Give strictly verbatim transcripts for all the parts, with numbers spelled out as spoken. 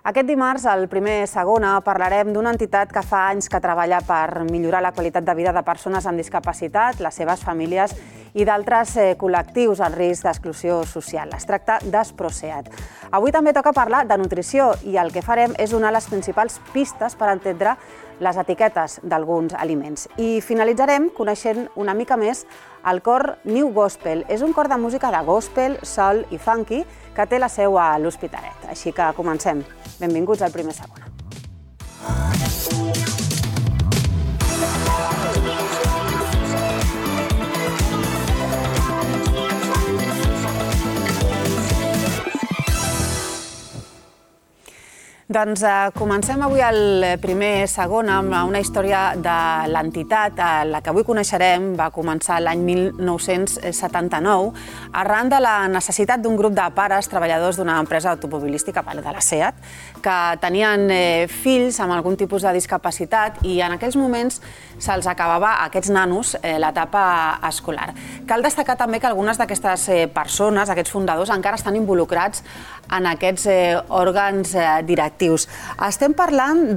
Aquest dimarts, al primer Segona, parlarem d'una entitat que fa anys que treballa per millorar la qualitat de vida de persones amb discapacitat, les seves famílies i d'altres col·lectius en risc d'exclusió social. Es tracta d'Esproseat. Avui també toca parlar de nutrició i el que farem és donar les principals pistes per entendre les etiquetes d'alguns aliments. I finalitzarem coneixent una mica més el cor New Gospel. És un cor de música de gospel, soul i funky que té la seu a l'Hospitalet. Així que comencem. Benvinguts al primer Segona. Doncs comencem avui el primer Segona amb una història de l'entitat. La que avui coneixerem va començar l'any mil nou-cents setanta-nou arran de la necessitat d'un grup de pares treballadors d'una empresa automobilística, de la SEAT, que tenien fills amb algun tipus de discapacitat i en aquells moments se'ls acabava a aquests nanos l'etapa escolar. Cal destacar també que algunes d'aquestes persones, aquests fundadors, encara estan involucrats en aquests òrgans directius. Estem parlant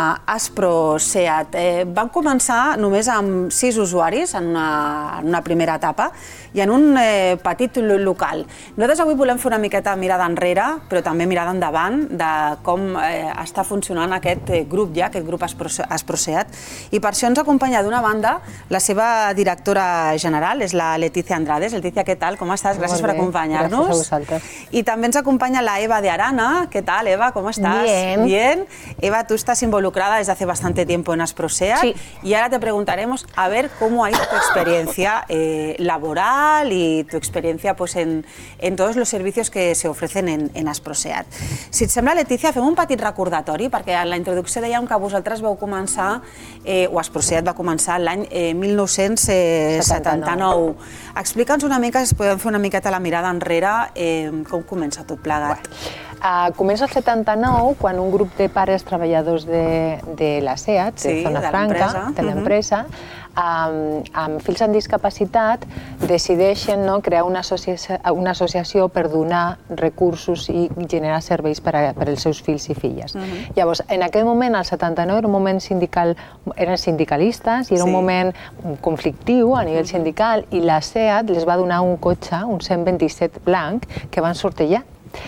d'Esproseat. Van començar només amb sis usuaris en una primera etapa i en un petit local. Nosaltres avui volem fer una miqueta mirada enrere, però també mirada endavant de com està funcionant aquest grup ja, aquest grup Esproseat. I per això ens acompanya d'una banda la seva directora general, és la Leticia Andrades. Leticia, què tal? Com estàs? Gràcies per acompanyar-nos. Gràcies a vosaltres. I també ens acompanya la Eva de Arana. ¿Qué tal, Eva? ¿Cómo estás? Bien. Bien. Eva, tú estás involucrada desde hace bastante tiempo en Esproseat. Sí. Y ahora te preguntaremos a ver cómo ha ido tu experiencia eh, laboral y tu experiencia pues, en, en todos los servicios que se ofrecen en, en Esproseat. Si et sembla, Leticia, fem un petit recordatori, perquè en la introducció dèiem que vosaltres vau començar, eh, o Esproseat va començar l'any eh, mil nou-cents setanta-nou. Explica'ns una mica, si podem fer una miqueta la mirada enrere, eh, com comença tot plegat. Bueno. Uh, comença el setanta-nou, quan un grup de pares treballadors de, de la SEAT, de sí, Zona de Franca, de l'empresa, um, amb fills amb discapacitat, decideixen no, crear una, associa una associació per donar recursos i generar serveis per, a, per als seus fills i filles. Uh -huh. Llavors, en aquell moment, el setanta-nou, era un moment sindical, eren sindicalistes i era sí. un moment conflictiu a nivell uh -huh. sindical, i la SEAT les va donar un cotxe, un cent vint-i-set blanc, que van sortejar.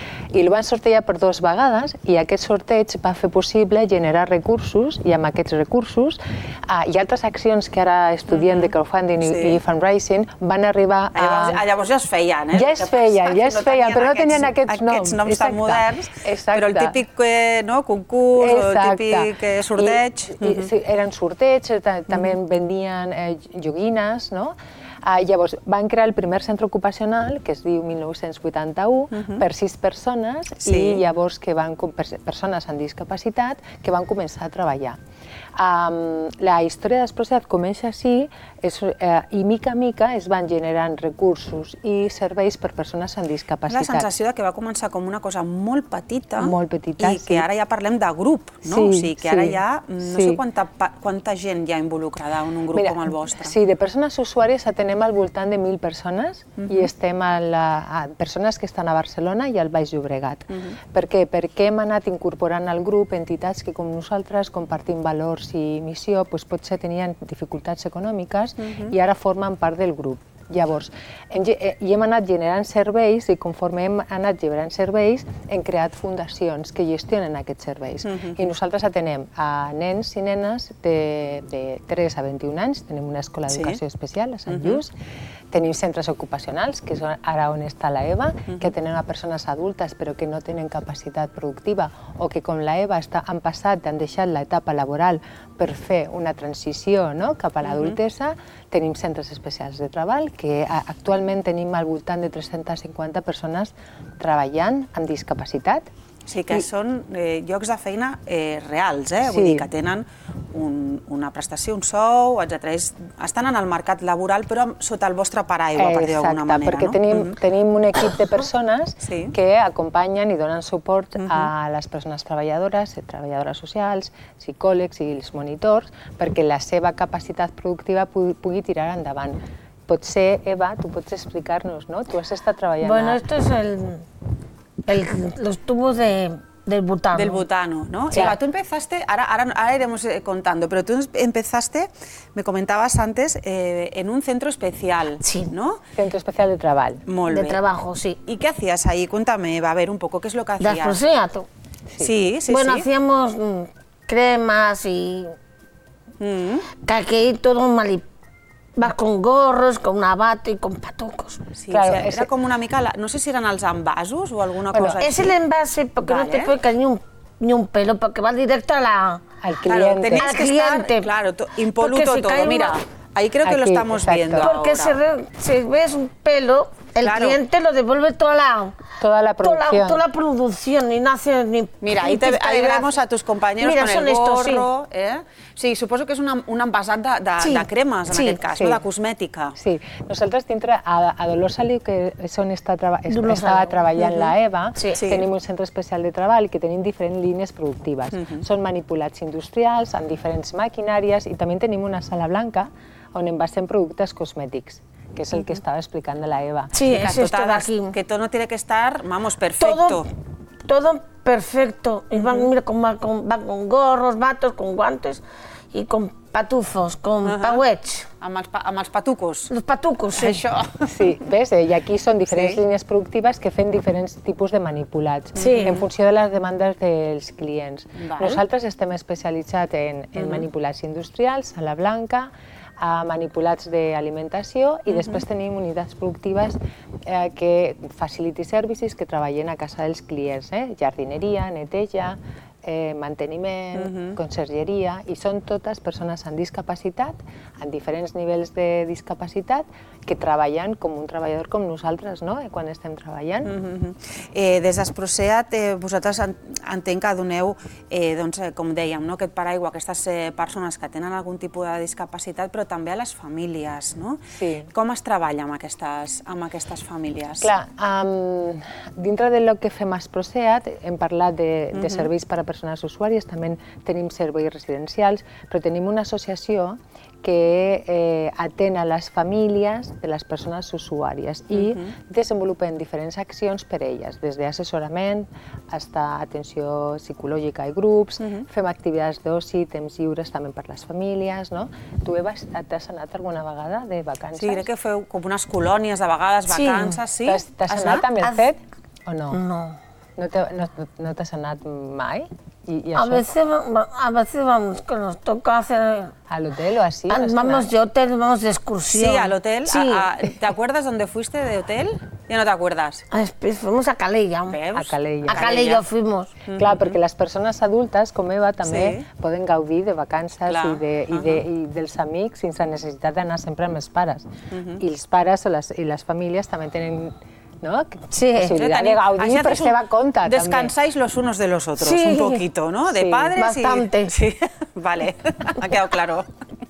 I el van sortejar per dues vegades i aquest sorteig va fer possible generar recursos i amb aquests recursos uh, i altres accions que ara estudiem de crowdfunding sí. i fundraising van arribar a... Llavors, llavors ja es feien, eh? Ja es feien, ja es feien, però no tenien aquests noms. Aquests noms tan moderns, però el típic concurs o el típic sorteig... Eren sorteig, també vendien joguines, no? Uh, llavors, van crear el primer centre ocupacional, que es diu mil nou-cents vuitanta-u, uh -huh. per sis persones, sí. i llavors que van, persones amb discapacitat que van començar a treballar. Um, la història d'Esproseat comença així, és, uh, i mica a mica es van generant recursos i serveis per persones amb discapacitat. La sensació de que va començar com una cosa molt petita, molt petita i que sí. ara ja parlem de grup, no? Sí, o sigui, que ara sí, ja no sí. sé quanta, quanta gent hi ha involucrada en un grup Mira, com el vostre. Sí, de persones usuàries atenem al voltant de mil persones uh -huh. i estem a, la, a persones que estan a Barcelona i al Baix Llobregat. Uh -huh. Per què? Perquè hem anat incorporant al grup entitats que com nosaltres compartim valors i missió, doncs potser tenien dificultats econòmiques uh -huh. i ara formen part del grup. Llavors, hem, i hem anat generant serveis i conforme hem anat generant serveis hem creat fundacions que gestionen aquests serveis. Uh -huh. I nosaltres atenem a nens i nenes de, de tres a vint-i-un anys, tenim una escola d'educació sí. especial a Sant uh -huh. Lluís, tenim centres ocupacionals, que és ara on està la Eva, uh -huh. que tenen a persones adultes però que no tenen capacitat productiva o que com la Eva està, han passat, han deixat l'etapa laboral per fer una transició no? cap a l'adultesa. Uh -huh. Tenim centres especials de treball, que actualment tenim al voltant de tres-centes cinquanta persones treballant amb discapacitat. O sigui que I... són eh, llocs de feina eh, reals, eh? Sí. Vull dir que tenen un, una prestació, un sou, etcètera. Estan en el mercat laboral, però sota el vostre paraigua, per dir-ho d'alguna manera, perquè no? tenim, uh -huh. tenim un equip de persones sí. que acompanyen i donen suport uh -huh. a les persones treballadores, treballadores socials, psicòlegs i els monitors, perquè la seva capacitat productiva pugui, pugui tirar endavant. Potser, Eva, tu pots explicar-nos, ¿no? Tu has estat treballant... Bueno, esto es el, el, los tubos de, del butano. Del butano, ¿no? Sí. Eva, tú empezaste, ahora, ahora, ahora iremos contando, pero tú empezaste, me comentabas antes, eh, en un centro especial, sí. ¿no? Centro especial de trabajo. Molt de bé. trabajo, sí. ¿Y qué hacías ahí? Cuéntame, Eva, a ver un poco, ¿qué es lo que hacías? Desprosíato. Sí, sí, sí. Bueno, sí. hacíamos mm, cremas y... Mm. Que aquí todo mal. Vas con gorros, con una bata y con patucos. Sí, Claro, o sea, ese... era como una mica, la... no sé si eran els envasos o alguna Bueno, cosa es así. el envase porque vale. no te puede caer ni un, ni un pelo, porque va directo a la, al cliente. Claro, tenéis al que cliente. Estar, claro, to, impoluto si todo, mira. Una... Ahí creo que Aquí, lo estamos exacto. viendo Porque ahora. si, re, si ves un pelo, el Claro. cliente lo devuelve toda la, toda la producción. Toda la, toda la producción y no hace ni... Mira, ahí, te, ahí vemos a tus compañeros Mira, con el estos, gorro. sí. Eh? Sí, suposo que és un, un envasat de, de, sí. de cremes, en sí. aquest cas, sí. no? De cosmètica. Sí, nosaltres dintre, a, a Dolors Saliu, que és on està traba, estava treballant uh -huh. la Eva, sí. tenim un centre especial de treball que tenim diferents línies productives. Uh -huh. Són manipulats industrials, amb diferents maquinàries, i també tenim una sala blanca on envasem productes cosmètics, que es el que estaba explicando la Eva. Sí, que es esto de aquí. Que todo tiene que estar, vamos, perfecto. Todo, todo perfecto. Y van, uh-huh. mira, con, con, van con gorros, batos, con guantes y con patufos, con uh-huh. pauets. Amb els, pa, amb els patucos. Los patucos, sí. Això. Sí, ves? I aquí són diferents sí. línies productives que fem diferents tipus de manipulats sí. en funció de les demandes dels clients. Val. Nosaltres estem especialitzats en, en uh-huh. manipulats industrials, sala blanca, a manipulats d'alimentació i uh-huh. després tenim unitats productives eh, que facility services que treballen a casa dels clients, eh? jardineria, neteja, eh, manteniment, uh-huh. consergeria, i són totes persones amb discapacitat, amb diferents nivells de discapacitat, que treballen com un treballador com nosaltres, no?, quan estem treballant. Uh-huh. eh, des d'Esproseat, eh, vosaltres entenc que doneu, eh, doncs, com dèiem, no?, aquest paraigua a aquestes eh, persones que tenen algun tipus de discapacitat, però també a les famílies, no? Sí. Com es treballa amb aquestes, amb aquestes famílies? Clar, um, dintre del que fem a Esproseat hem parlat de, de uh-huh. serveis per a persones usuàries, també tenim serveis residencials, però tenim una associació que eh, atén a les famílies de les persones usuàries i uh-huh. desenvolupen diferents accions per elles, des d'assessorament fins a atenció psicològica i grups, uh-huh. fem activitats d'oci, temps lliures també per les famílies, no? Tu, Eva, t'has anat alguna vegada de vacances? Sí, crec que feu com unes colònies de vegades, vacances, sí? sí? T'has anat amb el fet o no? No. No t'has no, no anat mai? ¿Y, y a, veces, a veces vamos, que nos toca hacer... ¿Al hotel o así? Vamos cenar? de hotel, vamos de excursión. Sí, al hotel. Sí. A, a, ¿Te acuerdas dónde fuiste de hotel? Ya no te acuerdas. Pues fuimos a Calella. Veus? A Calella. A Calella fuimos. Uh-huh. Clar, perquè les persones adultes, com Eva, també sí. poden gaudir de vacances Clar. i, de, i, de, i dels amics sense necessitat d'anar sempre amb els pares. Uh-huh. I els pares o les, i les famílies també tenen... ¿no? Sí, posibilidad de gaudir per seva compte. Descansáis també. los unos de los otros, sí. un poquito, ¿no? De sí. padres Bastante. y... Sí, vale, ha quedado claro.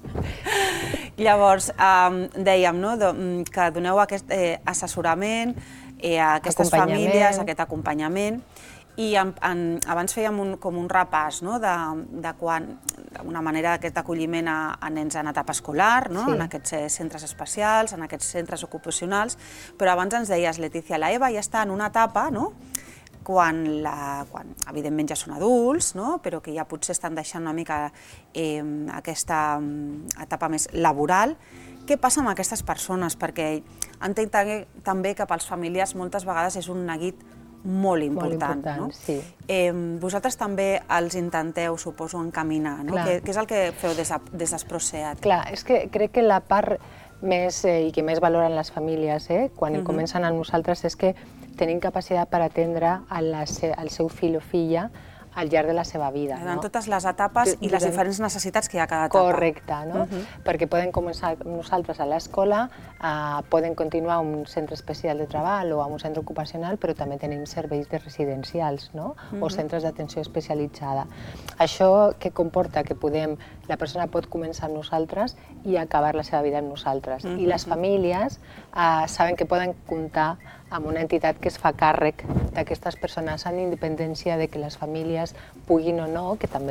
Llavors, um, dèiem, no?, que doneu aquest eh, assessorament eh, a aquestes famílies, aquest acompanyament, i en, en, abans fèiem un, com un repàs, no?, de, de quan, d'una manera aquest acolliment a, a nens en etapa escolar, no?, sí. en aquests eh, centres especials, en aquests centres ocupacionals, però abans ens deies, Letícia, la Eva ja està en una etapa, no?, quan, la, quan evidentment ja són adults, no?, però que ja potser estan deixant una mica eh, aquesta etapa més laboral. Què passa amb aquestes persones? Perquè entenc també que pels familiars moltes vegades és un neguit molt important, molt important, no? Sí. Eh, vosaltres també els intenteu, suposo, encaminar, no? Què, què és el que feu des d'Esproseat? Clar, és que crec que la part més eh, i que més valoren les famílies eh, quan uh-huh. comencen a nosaltres és que tenim capacitat per atendre al seu fill o filla al llarg de la seva vida. En no? totes les etapes i les diferents necessitats que hi ha a cada etapa. Correcte, no? Uh-huh. Perquè poden començar amb nosaltres a l'escola, eh, poden continuar a un centre especial de treball o a un centre ocupacional, però també tenim serveis de residencials, no? Uh-huh. O centres d'atenció especialitzada. Això què comporta? Que podem, la persona pot començar amb nosaltres i acabar la seva vida amb nosaltres. Uh-huh. I les famílies eh, saben que poden comptar amb una entitat que es fa càrrec d'aquestes persones amb independència de que les famílies puguin o no, que també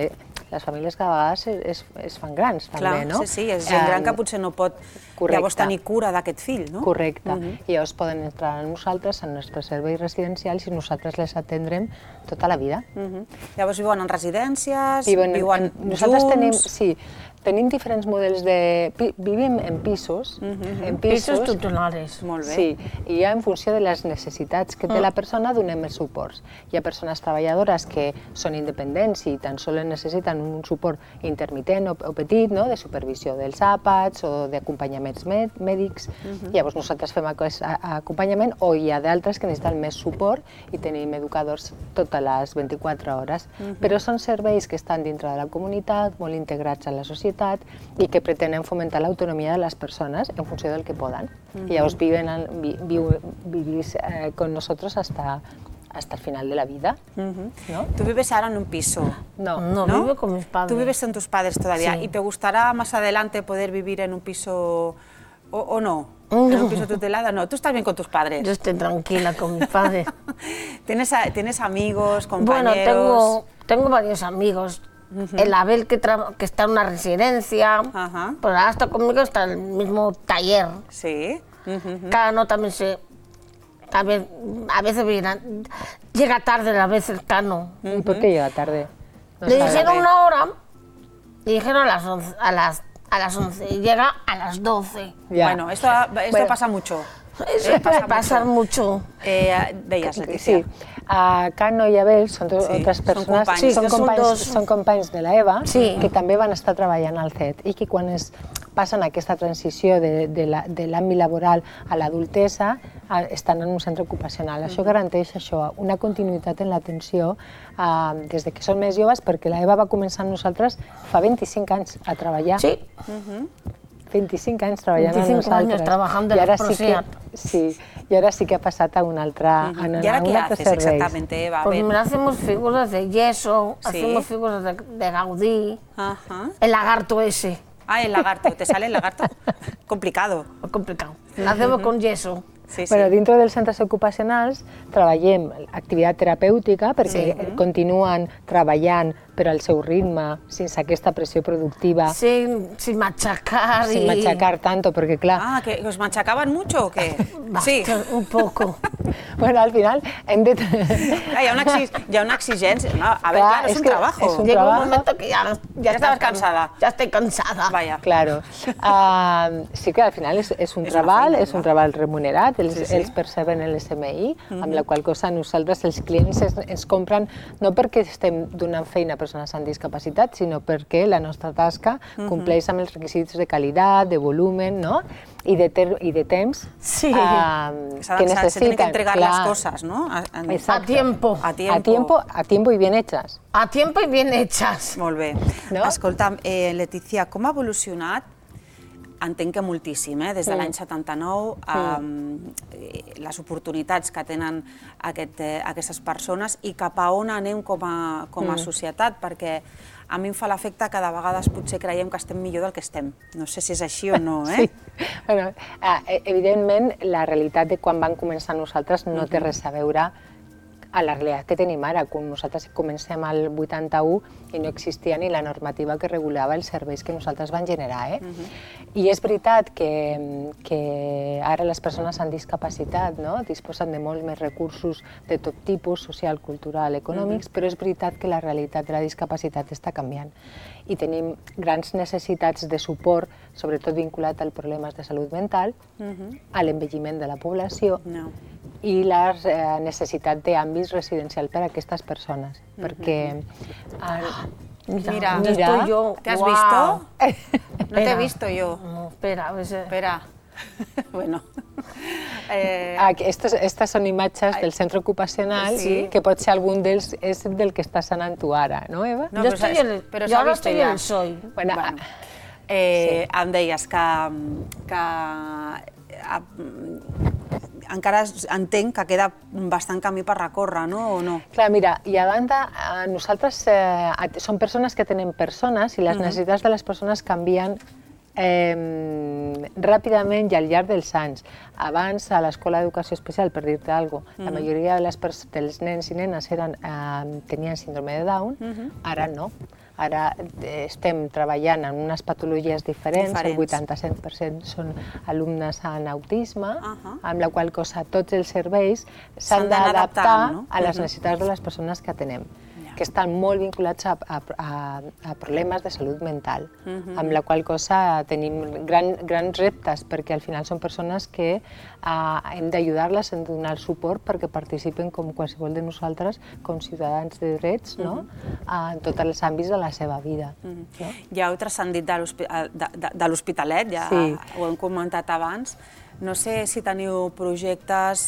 les famílies que a vegades es, es fan grans, també, Clar, no? sí, sí, és gent gran que potser no pot llavors tenir cura d'aquest fill, no? Correcte. I llavors poden entrar amb nosaltres, en nostres serveis residencials, i nosaltres les atendrem tota la vida. Llavors viuen en residències, Viuen, viuen nosaltres junts... tenim, sí, tenim diferents models de... Vivim en pisos, en Pisos pisos, tutelares. Molt bé. sí, i ja en funció de les necessitats que té la persona donem els suports. Hi ha persones treballadores que són independents i tan sols necessiten un suport intermitent o, o petit, no?, de supervisió dels àpats o d'acompanyaments mèdics. Llavors nosaltres fem aquest acompanyament, o hi ha d'altres que necessiten més suport i tenim educadors totes les vint-i-quatre hores. Però són serveis que estan dintre de la comunitat, molt integrats a la societat i que pretenen fomentar l'autonomia de les persones en funció del que poden. I llavors viven, vi, viu, vivís eh, con nosotros hasta, hasta el final de la vida. ¿No? Tú vives ahora en un piso. No. No, ¿no? vivo con mis padres. Tú vives con tus padres todavía. Sí. ¿Y te gustará más adelante poder vivir en un piso o, o no? ¿En un piso tutelado? No, tú estás bien con tus padres. Yo estoy tranquila con mis padres. ¿Tienes, a- ¿Tienes amigos, compañeros? Bueno, tengo, tengo varios amigos. El Abel, que, tra- que está en una residencia, Ajá. pues ahora está conmigo, está en el mismo taller. Sí. Ujú. Cano también se... También, a veces viene, llega tarde a veces Cano. ¿Y por qué llega tarde? No Le sabe. dijeron una hora, le dijeron a las once, a las, a las once y llega a las doce. Ya. Bueno, esto, esto Bueno. pasa mucho. Eso Eh, puede pasa pasar mucho. Eh, deies, Letícia. Sí, a Cano i Abel són dos, Sí, altres són persones, companys. Sí, són, que són companys, dos. són companys de l'Eva, Sí. que també van estar treballant al C E T i que quan es passen aquesta transició de, de la- de l'àmbit laboral a l'adultesa a- estan en un centre ocupacional. Això garanteix això, una continuïtat en l'atenció eh, des de que són més joves, perquè l'Eva va començar amb nosaltres fa vint-i-cinc anys a treballar. Sí, vint-i-cinc anys treballant amb veinticinco nosaltres. años trabajando I en ara el sí que, Prociat. sí, i ara sí que ha passat a un altre, a, ¿Y a ahora un qué altre haces serveis. exactamente, Eva? A pues ver. mira, hacemos figuras de yeso, Sí. hacemos figuras de, de Gaudí, Ajá. el lagarto ese, Ah, el lagarto. ¿Te sale el lagarto? Complicado. es complicado. Lo hacemos con yeso. Sí, sí. Bueno, dintre dels centres ocupacionals treballem activitat terapèutica perquè Sí. continuen treballant però al seu ritme, sense aquesta pressió productiva, Sin, sin machacar sin y... machacar tanto, perquè clar, Ah, ¿que os machacaban mucho o qué? Sí. Bastante, un poco. bueno, al final hem de... Ah, hi ha una, exig hi ha una exigència. No, a ver, Clar, claro, es, es un que trabajo. es un Llega trabajo. un momento que ya, ya, Ya estabas estás can- cansada. Ya estoy cansada. Vaya. Claro. Uh, sí que al final és, és un És una treball, feina, és un clar. treball remunerat, ells, Sí, sí. ells perceben l'S M I, amb la qual cosa nosaltres, els clients, ens, ens compren no perquè estem donant feina a persones amb discapacitat, sinó perquè la nostra tasca compleix amb els requisits de qualitat, de volumen, no? I de, ter i de temps Sí. uh, Se, que se, necessiten. se tienen que entregar clar. las cosas, ¿no? A, a, Exacto. A tiempo. a tiempo. A tiempo, a tiempo i bien hechas. A tiempo y bien hechas. Molt bé. No? Escolta'm, eh, Letícia, com ha evolucionat? Entenc que moltíssim, eh? Des de Mm. l'any setanta-nou, eh, les oportunitats que tenen aquest, eh, aquestes persones i cap a on anem com a, com a Mm. societat, perquè a mi em fa l'efecte que de vegades potser creiem que estem millor del que estem. No sé si és així o no, eh? Sí. Bueno, eh, evidentment, la realitat de quan van començar nosaltres no té res a veure a la realitat que tenim ara. Quan nosaltres comencem al vuitanta-u i no existia ni la normativa que regulava els serveis que nosaltres van generar. Eh? I és veritat que, que ara les persones amb discapacitat, no?, disposen de molts més recursos de tot tipus, social, cultural, econòmics, però és veritat que la realitat de la discapacitat està canviant i tenim grans necessitats de suport, sobretot vinculat als problemes de salut mental, a l'envelliment de la població, No. i la eh, necessitat d'àmbits residencials per a aquestes persones, perquè... Eh, Mira, Mira, ¿dónde estoy yo? ¿Te has Guau. visto? No te he Espera. visto yo. No, espera, a ver si- Espera. Bueno. Eh, ah, que estes, estas són imatges del centre ocupacional, Sí. que pot ser algun d'ells és del que estàs anant tu ara, no, Eva? No, yo pero estoy sabes- en el, pero yo se ha ahora visto estoy ya. en el soy. Bueno, Bueno, eh, em deies que, que a, encara entenc que queda bastant camí per recórrer, no? O no? Clar, mira, i a banda, eh, nosaltres eh, som persones que tenen persones i les necessitats de les persones canvien ràpidament i al llarg dels anys. Abans, a l'Escola d'Educació Especial, per dir-te alguna cosa, la majoria dels nens i nenes tenien síndrome de Down, ara no. Ara estem treballant en unes patologies diferents, el vuitanta-set per cent són alumnes amb autisme, amb la qual cosa tots els serveis s'han d'adaptar a les necessitats de les persones que atenem, que estan molt vinculats a problemes de salut mental, amb la qual cosa tenim grans reptes, perquè al final són persones que hem d'ajudar-les, hem de donar el suport perquè participen com qualsevol de nosaltres, com ciutadans de drets, en tots els àmbits de la seva vida. Ja heu transcendit de l'Hospitalet, ja ho hem comentat abans. No sé si teniu projectes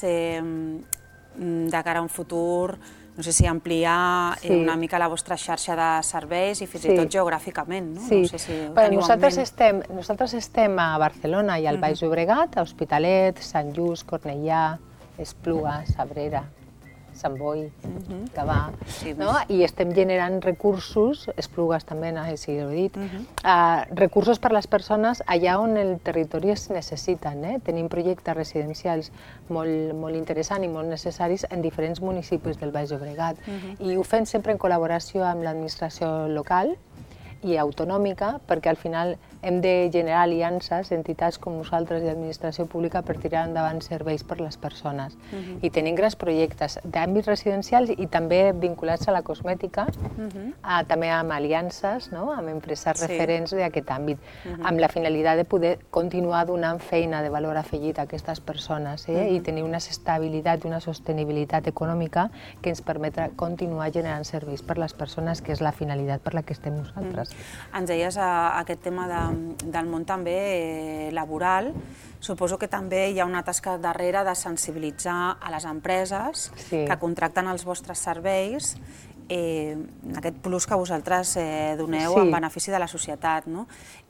de cara a un futur, no sé si ampliar una mica la vostra xarxa de serveis i fins i tot geogràficament, no? Sí, nosaltres estem a Barcelona i al Baix Llobregat, a Hospitalet, Sant Just, Cornellà, Esplugues, Sabrera, Sant Boi, Gavà, i estem generant recursos, Esplugues també, si ho he dit, recursos per a les persones allà on el territori es necessiten. Tenim projectes residencials molt interessants i molt necessaris en diferents municipis del Baix Llobregat i ho fem sempre en col·laboració amb l'administració local i autonòmica, perquè al final hem de generar aliances, entitats com nosaltres i administració pública per tirar endavant serveis per a les persones. I tenim grans projectes d'àmbits residencials i també vinculats a la cosmètica, també amb aliances, amb empreses referents d'aquest àmbit, amb la finalitat de poder continuar donant feina de valor afegit a aquestes persones i tenir una estabilitat i una sostenibilitat econòmica que ens permetrà continuar generant serveis per a les persones, que és la finalitat per la que estem nosaltres. Ens deies aquest tema del món també laboral. Suposo que també hi ha una tasca darrere de sensibilitzar a les empreses que contracten els vostres serveis, aquest plus que vosaltres doneu en benefici de la societat. No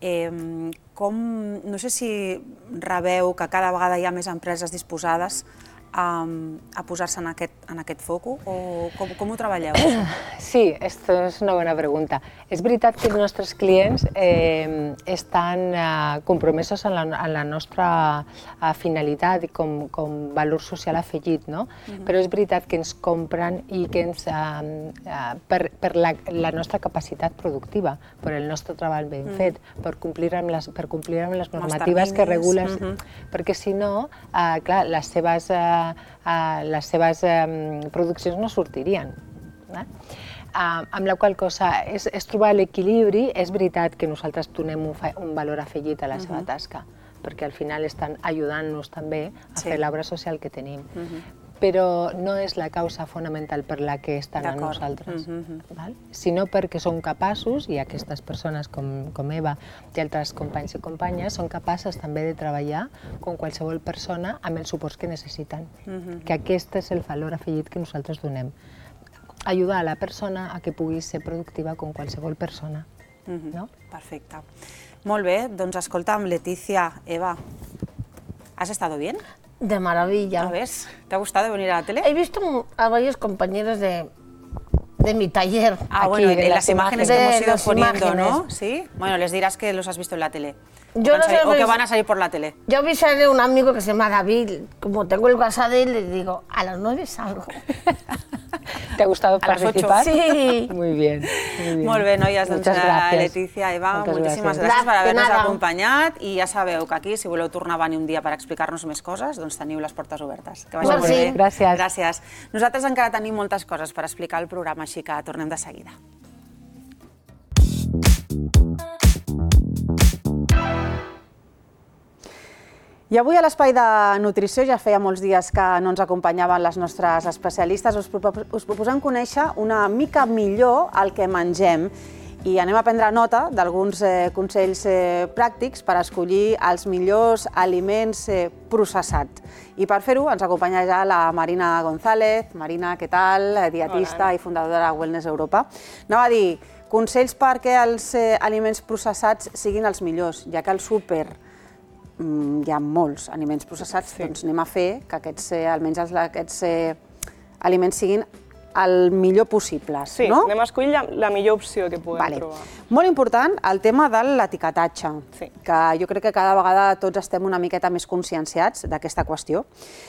sé si rebeu que cada vegada hi ha més empreses disposades a posar-se en aquest foco, o com ho treballeu? Sí, aquesta és una bona pregunta. És veritat que els nostres clients estan compromesos en la nostra finalitat com valor social afegit, però és veritat que ens compren i que ens per la nostra capacitat productiva, per el nostre treball ben fet, per complir amb les normatives que regulen, perquè si no, clar, les seves les seves produccions no sortirien. Amb la qual cosa és trobar l'equilibri. És veritat que nosaltres donem un valor afegit a la seva tasca, perquè al final estan ajudant-nos també a fer l'obra social que tenim. Però no és la causa fonamental per la que estan amb nosaltres, sinó perquè són capaços, i aquestes persones com Eva i altres companys i companyes són capaces també de treballar com qualsevol persona amb els suports que necessiten, que aquest és el valor afegit que nosaltres donem. Ajudar a la persona a que pugui ser productiva com qualsevol persona. Perfecte. Molt bé, doncs escolta'm, Leticia, Eva, ¿has estado bien? De maravilla. A ver, ¿te ha gustado venir a la tele? He visto a varios compañeros de, de mi taller. Ah, aquí, bueno, de las imágenes que hemos ido poniendo, imágenes. ¿no? Sí. Bueno, les dirás que los has visto en la tele. Yo o, no sé, o que van a salir por la tele. Yo avisaré a un amigo que se llama David, como tengo el WhatsApp de él, le digo, a las nueve salgo. ¿Te ha gustado participar? Sí. Muy bien. Molt bé, noies, doncs Leticia, Eva, moltíssimes gràcies per haver-nos acompanyat i ja sabeu que aquí, si voleu tornar a venir un dia per explicar-nos més coses, doncs teniu les portes obertes. Que vagi molt bé. Gràcies. Gràcies. Nosaltres encara tenim moltes coses per explicar al programa, així que tornem de seguida. I avui a l'Espai de Nutrició, ja feia molts dies que no ens acompanyaven les nostres especialistes, us proposem conèixer una mica millor el que mengem i anem a prendre nota d'alguns consells pràctics per escollir els millors aliments processats. I per fer-ho ens acompanya ja la Marina González. Marina, què tal? Dietista i fundadora de Wellness Europa. Anava a dir, consells perquè els aliments processats siguin els millors, ja que al súper hi ha molts aliments processats, doncs anem a fer que aquests aliments siguin el millor possible, Sí, no? anem a escollir la, la millor opció que puguem Vale. trobar. Molt important el tema de l'etiquetatge, Sí. que jo crec que cada vegada tots estem una miqueta més conscienciats d'aquesta qüestió.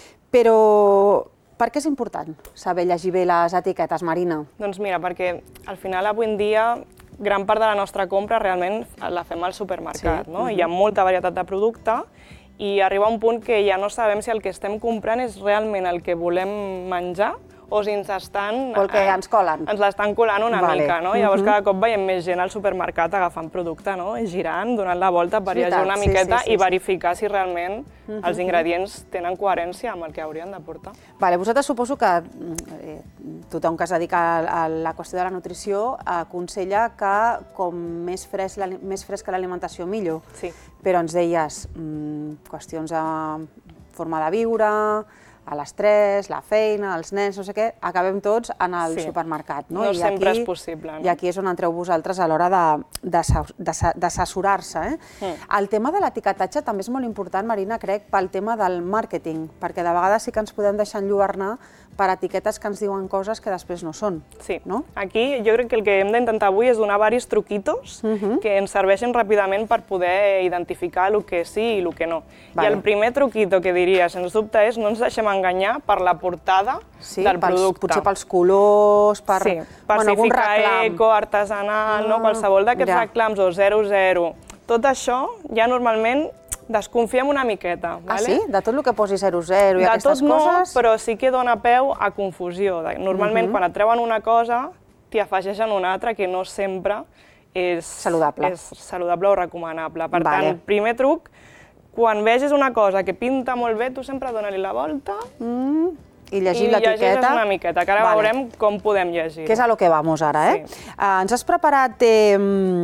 Però per què és important saber llegir bé les etiquetes, Marina? Doncs mira, perquè al final avui en dia gran part de la nostra compra realment la fem al supermercat, Sí. no? Hi ha molta varietat de producte i arriba un punt que ja no sabem si el que estem comprant és realment el que volem menjar o si ens estan... O el que ens colen. Ens l'estan colant una Vale. mica, no? Llavors Mhm. cada cop veiem més gent al supermercat agafant producte, no? I girant, donant la volta per És llegir veritat, una sí, miqueta sí, sí, i sí. verificar si realment els ingredients tenen coherència amb el que haurien de portar. Vale, vosaltres suposo que eh, tothom que es dedica a, a la qüestió de la nutrició aconsella que com més, fresc, més fresca l'alimentació millor. Sí. Però ens deies mm, qüestions de forma de viure, a l'estrès, la feina, els nens, no sé què, acabem tots en el Sí. supermercat. No, No I sempre aquí, és possible, no? I aquí és on entreu vosaltres a l'hora de- d'assau- d'assa- d'assessorar-se. Eh? Mm. El tema de l'etiquetatge també és molt important, Marina, crec, pel tema del màrqueting, perquè de vegades sí que ens podem deixar enlluernar per etiquetes que ens diuen coses que després no són. Sí, No? aquí jo crec que el que hem d'intentar avui és donar diversos truquitos que ens serveixen ràpidament per poder identificar el que sí i el que no. Vale. I el primer truquito que diria, sens dubte, és no ens deixem enganyar per la portada Sí, del pels, producte. potser pels colors, per, Sí, per bueno, algun significar reclam. eco, artesanal, no? Ah, Qualsevol d'aquests ja. reclams o zero zero. Tot això ja normalment desconfiem una miqueta. Ah, vale? sí? De tot el que posi zero zero i De aquestes tot no, coses? però sí que dona peu a confusió. Normalment, quan et treuen una cosa, t'hi afegeixen una altra que no sempre és Saludable. és saludable o recomanable. Per Vale. tant, primer truc, quan vegis una cosa que pinta molt bé, tu sempre dona-li la volta Mm, I i llegir llegeixes l'etiqueta. una miqueta, que ara Vale. veurem com podem llegir. Que és a lo que vamos ara, eh? Sí. Uh, ens has preparat eh,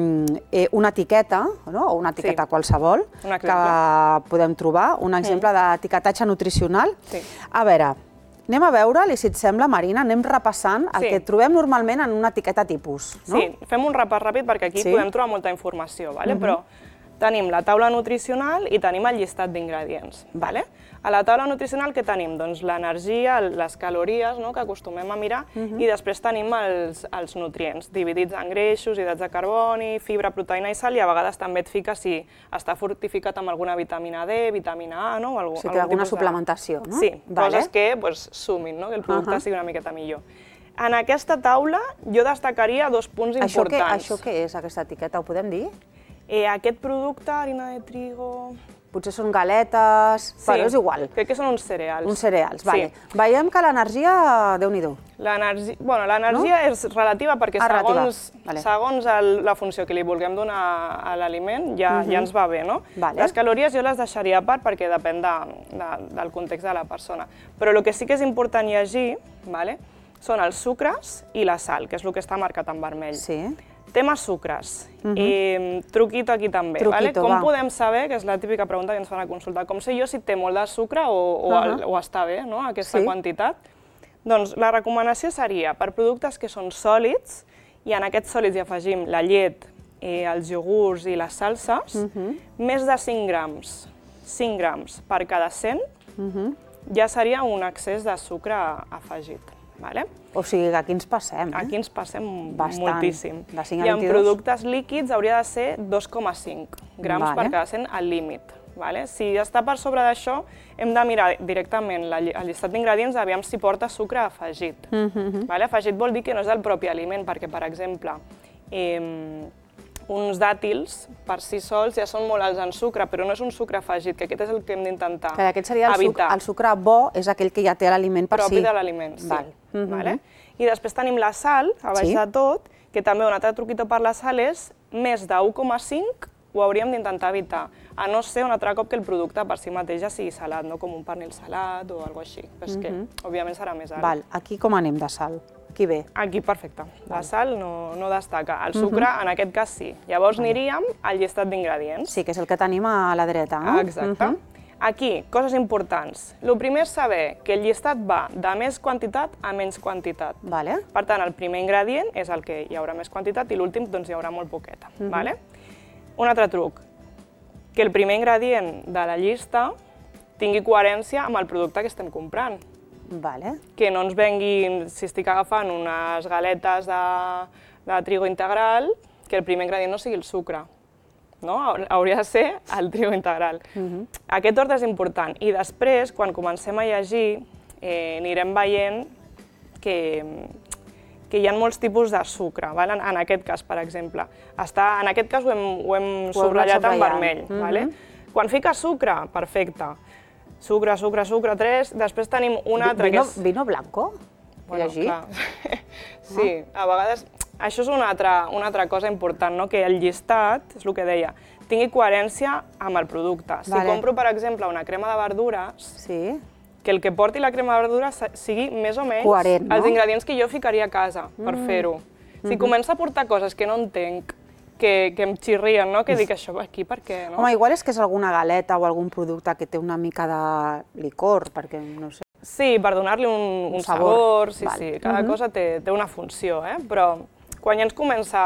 eh, una etiqueta, no? O una etiqueta Sí. qualsevol, Un que exemple. podem trobar, un exemple d'etiquetatge nutricional. Sí. A veure, anem a veure-li, si et sembla, Marina, anem repassant el Sí. que trobem normalment en una etiqueta tipus. No? Sí, fem un repàs ràpid perquè aquí Sí. podem trobar molta informació, vale? Però tenim la taula nutricional i tenim el llistat d'ingredients. Vale? A la taula nutricional què tenim? Doncs l'energia, les calories, no?, que acostumem a mirar, i després tenim els, els nutrients, dividits en greixos, hidrats de carboni, fibra, proteïna i sal, i a vegades també et fica si està fortificat amb alguna vitamina D, vitamina A, no? O algú, O sigui, que alguna suplementació, no? Sí, Vale. coses que pues, sumin, no?, que el producte Ahà. sigui una miqueta millor. En aquesta taula jo destacaria dos punts Això què, importants. això què és, aquesta etiqueta? Ho podem dir? Eh, aquest producte, harina de trigo... Potser són galetes... Bueno, és igual. Crec que són uns cereals. Uns cereals, Sí. vale. Veiem que l'energia, Déu-n'hi-do. L'energia bueno, l'energia és relativa perquè Ah, relativa. segons, Vale. segons el, la funció que li vulguem donar a l'aliment ja, ja ens va bé, no? Vale. Les calories jo les deixaria a part perquè depèn de, de, del context de la persona. Però el que sí que és important llegir, vale, són els sucres i la sal, que és el que està marcat en vermell. Sí. Tema sucres. eh, truquito aquí també. Truquito, vale? Com va. podem saber, que és la típica pregunta que ens fan a consultar, com sé jo si té molt de sucre o, o, el, o està bé, no?, aquesta Sí. quantitat? Doncs la recomanació seria per productes que són sòlids, i en aquests sòlids hi afegim la llet, eh, els iogurts i les salses, més de cinc grams, cinc grams per cada cent, ja seria un excés de sucre afegit. Vale? O sigui, que aquí ens passem, eh? Aquí ens passem Bastant. moltíssim. De cinc a I en vint-i-dos? productes líquids hauria de ser dos coma cinc grams Vale. per cada cent al límit. Vale? Si està per sobre d'això, hem de mirar directament la, lli- el llistat d'ingredients, aviam si porta sucre afegit. Vale? Afegit vol dir que no és del propi aliment, perquè, per exemple, eh, uns dàtils per si sols ja són molt alts en sucre, però no és un sucre afegit, que aquest és el que hem d'intentar Que aquest seria el sucre, evitar. el sucre bo, és aquell que ja té l'aliment per propi si. de l'aliment, sí. Val. Mhm. Vale? I després tenim la sal, a baix Sí. de tot, que també un altre truquito per la sal és més de u coma cinc ho hauríem d'intentar evitar, a no ser un altre cop que el producte per si mateix ja sigui salat, no com un pernil salat o alguna cosa així, però és que òbviament serà més alt. Val. Aquí com anem de sal? Aquí bé. Aquí, perfecte. La sal no, no destaca. El sucre, en aquest cas, sí. Llavors aniríem al llistat d'ingredients. Sí, que és el que tenim a la dreta, no? Ah, exacte. Aquí, coses importants. El primer és saber que el llistat va de més quantitat a menys quantitat. Vale. Per tant, el primer ingredient és el que hi haurà més quantitat i l'últim doncs, hi haurà molt poqueta. Vale? Un altre truc, que el primer ingredient de la llista tingui coherència amb el producte que estem comprant. Vale. Que no ens venguin, si estic agafant unes galetes de, de trigo integral, que el primer ingredient no sigui el sucre. No? Hauria de ser el trigo integral. Uh-huh. Aquest ordre és important. I després, quan comencem a llegir, eh, anirem veient que, que hi ha molts tipus de sucre, val? En, en aquest cas, per exemple. Està, en aquest cas ho hem, ho hem subratllat en vermell. Uh-huh. Vale? Quan fiques sucre, perfecte. Sucre, sucre, sucre, tres. Després tenim un altre vino, que és... Vino blanco? Bueno, clar. Sí, a vegades... Això és una altra, una altra cosa important, no? Que el llistat, és el que deia, tingui coherència amb el producte. Si vale. compro, per exemple, una crema de verdures, sí. que el que porti la crema de verdures sigui més o menys coherent, no? els ingredients que jo ficaria a casa per mm. fer-ho. Si mm-hmm. comença a portar coses que no entenc, que, que em xirrien, no? Que dic això aquí, per què? No? Home, igual és que és alguna galeta o algun producte que té una mica de licor, perquè no sé. Sí, per donar-li un, un, un sabor, sabor sí, vale. sí, cada mm-hmm. cosa té, té una funció, eh? Però quan ja ens comença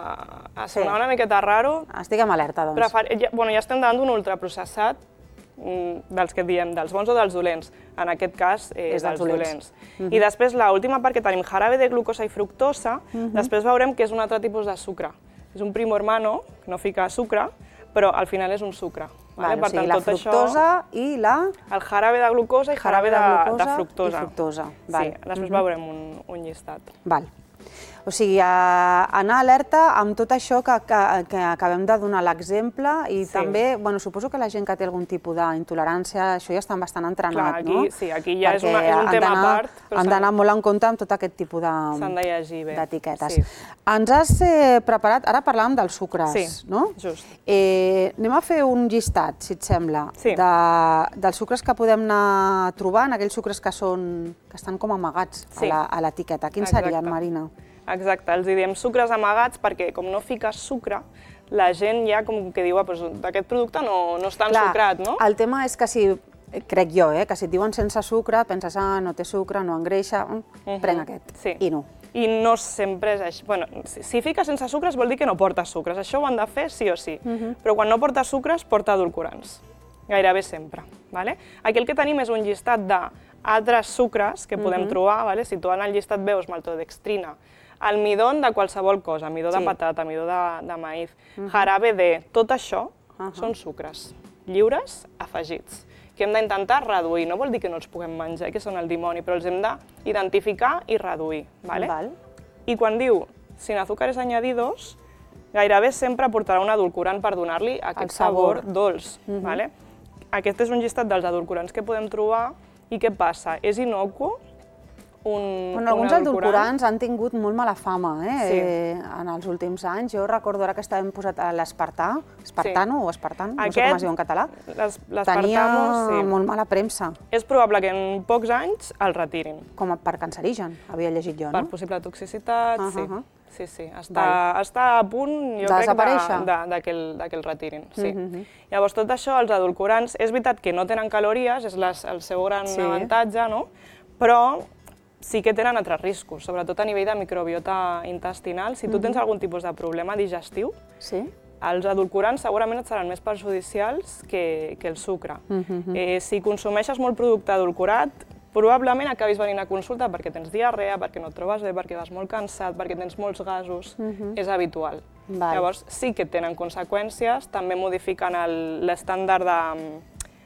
a sonar sí. una miqueta raro... Estiguem alerta, doncs. Prefer... Ja, bueno, ja estem davant d'un ultraprocessat, dels que diem, dels bons o dels dolents. En aquest cas, eh, és dels dolents. dolents. Mm-hmm. I després, l'última part que tenim jarabe de glucosa i fructosa, mm-hmm. després veurem que és un altre tipus de sucre. És un primo hermano, que no fica sucre, però al final és un sucre. Vale, per o sigui, tant, la tot fructosa això, i la... El jarabe de glucosa i jarabe, jarabe de, de, de fructosa. I fructosa. Val. Sí, després mm-hmm. veurem un, un llistat. Val. O sigui, anar alerta amb tot això que, que, que acabem de donar l'exemple i sí. també, bueno, suposo que la gent que té algun tipus d'intolerància, això ja està bastant entrenat, Clar, aquí, no? Sí, aquí ja és, una, és un tema a part. Han d'anar molt en compte amb tot aquest tipus d'etiquetes. Sí. Ens has eh, preparat, ara parlàvem dels sucres, sí, no? Just. Eh, anem a fer un llistat, si et sembla, sí. de, dels sucres que podem anar trobant, aquells sucres que, són, que estan com amagats sí. a l'etiqueta. Quins Exacte. serien, Marina? Exacte, els diem sucres amagats perquè com no fiques sucre, la gent ja com que diu, ah, doncs aquest producte no, no està ensucrat, no? El tema és que si, crec jo, eh, que si et diuen sense sucre, penses, ah, no té sucre, no engreixa, uh-huh. prenc aquest, sí. i no. I no sempre és així. Bueno, si, si fiques sense sucres vol dir que no porta sucres, això ho han de fer sí o sí, uh-huh. però quan no porta sucres porta edulcorants, gairebé sempre. Vale? Aquí el que tenim és un llistat d'altres sucres que podem uh-huh. trobar, vale? Si tu en el llistat veus maltodextrina, almidón de qualsevol cosa, amidó de sí. patata, amidó de, de maïs, uh-huh. jarabe de... Tot això uh-huh. són sucres lliures afegits, que hem d'intentar reduir. No vol dir que no els puguem menjar, que són el dimoni, però els hem d'identificar i reduir. Vale? Val. I quan diu sin azúcares añadidos, gairebé sempre portarà un edulcorant per donar-li aquest sabor. sabor dolç. Uh-huh. Vale? Aquest és un llistat dels edulcorants que podem trobar i què passa? És inocu. Un, bueno, alguns un edulcorants han tingut molt mala fama eh? sí. eh, en els últims anys. Jo recordo ara que estàvem posat a l'espartà, espartano sí. o espartan, Aquest, no sé com es diu en català, tenia sí. molt mala premsa. És probable que en pocs anys el retirin. Com per cancerigen, havia llegit jo, no? Per possible toxicitat, uh -huh. sí. Sí, sí. Està, està a punt, jo crec, de, de, de, que el, de que el retirin. Sí. Uh -huh. Llavors, tot això, els edulcorants, és veritat que no tenen calories, és les, el seu gran sí. avantatge, no? Però sí que tenen altres riscos, sobretot a nivell de microbiota intestinal. Si tu tens algun tipus de problema digestiu, sí. els edulcorants segurament et seran més perjudicials que, que el sucre. Uh-huh. eh, si consumeixes molt producte edulcorat, probablement acabis venint a consulta perquè tens diarrea, perquè no et trobes bé, perquè vas molt cansat, perquè tens molts gasos, uh-huh. és habitual. Val. Llavors sí que tenen conseqüències, també modifiquen l'estàndard de...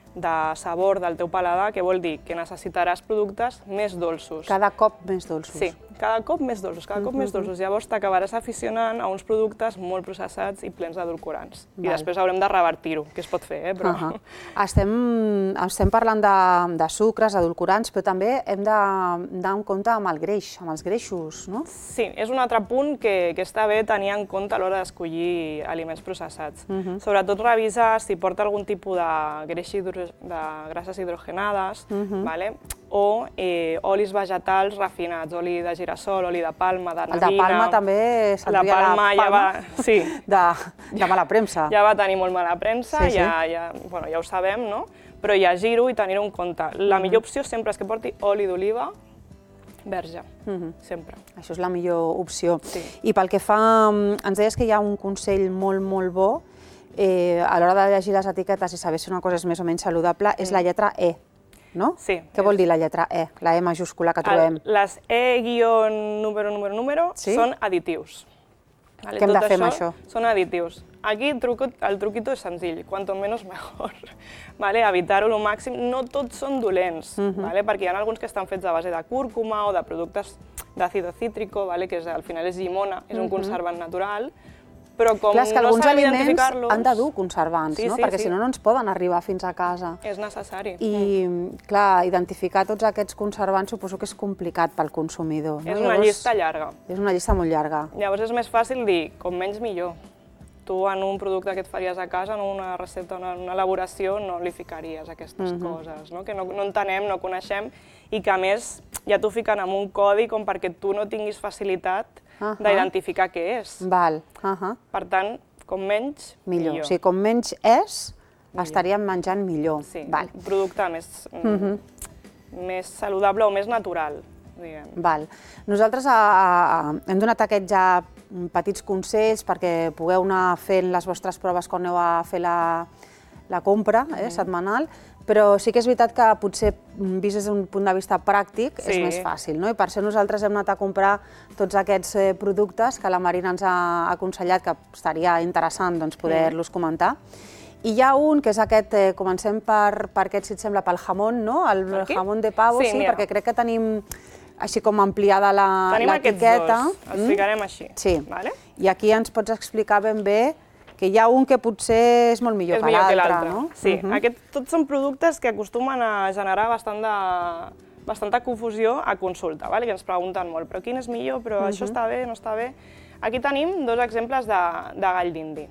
de sabor del teu paladar, que vol dir que necessitaràs productes més dolços. Cada cop més dolços. Sí, cada cop més dolços, cada cop uh-huh. més dolços. Llavors t'acabaràs aficionant a uns productes molt processats i plens d'edulcorants. I després haurem de revertir-ho, que es pot fer, eh? Però... Uh-huh. estem, estem parlant de, de sucres, edulcorants, però també hem d'anar en compte amb el greix, amb els greixos, no? Sí, és un altre punt que, que està bé tenir en compte a l'hora d'escollir aliments processats. Uh-huh. Sobretot revisar si porta algun tipus de greix hidro de grasses hidrogenades, uh-huh. vale? o eh, olis vegetals refinats, oli de girassol, oli de palma, de navina... El de palma també seria la palma, la palma ja va, sí. de, de mala premsa. Ja va tenir molt mala premsa, sí, sí. Ja, ja, bueno, ja ho sabem, no? Però llegir-ho i tenir-ho en compte. La uh-huh. millor opció sempre és que porti oli d'oliva verge, uh-huh. sempre. Això és la millor opció. Sí. I pel que fa... Ens deies que hi ha un consell molt, molt bo eh, a l'hora de llegir les etiquetes i saber si una cosa és més o menys saludable, és la lletra E. no? Sí. Què vol dir la lletra E, la E majúscula que trobem? Les E guió número, número, número són additius. Què hem de fer amb això? Són additius. Aquí el truquito és senzill, cuanto menos mejor. Evitar-ho al màxim. No tots són dolents, perquè hi ha alguns que estan fets a base de cúrcuma o de productes d'àcido cítrico, que al final és llimona, és un conservant natural, però com no sabem identificar-los... Han de dur conservants, perquè si no, no ens poden arribar fins a casa. És necessari. I, clar, identificar tots aquests conservants suposo que és complicat pel consumidor. És una llista llarga. És una llista molt llarga. Llavors és més fàcil dir, com menys millor. Tu en un producte que et faries a casa, en una recepta, en una elaboració, no li ficaries aquestes coses, que no entenem, no coneixem, i que a més ja t'ho fiquen amb un codi com perquè tu no tinguis facilitat d'identificar què és. Val. Per tant, com menys, millor. O sigui, com menys és, estaríem menjant millor. Sí, un producte més saludable o més natural, diguem. Val. Nosaltres hem donat aquests ja petits consells perquè pugueu anar fent les vostres proves quan aneu a fer la compra setmanal, però sí que és veritat que potser, vist des d'un punt de vista pràctic, és més fàcil. I per això nosaltres hem anat a comprar tots aquests productes que la Marina ens ha aconsellat, que estaria interessant poder-los comentar. I hi ha un, que és aquest, comencem per aquest, si et sembla, pel jamón, el jamón de pavo, sí, perquè crec que tenim així com ampliada l'etiqueta. Tenim aquests dos, els ficarem així. Sí, i aquí ens pots explicar ben bé que hi ha un que potser és molt millor que l'altre, no? Sí, aquests tots són productes que acostumen a generar bastanta confusió a consulta, que ens pregunten molt, però quin és millor, però això està bé, no està bé. Aquí tenim dos exemples de gall d'indi.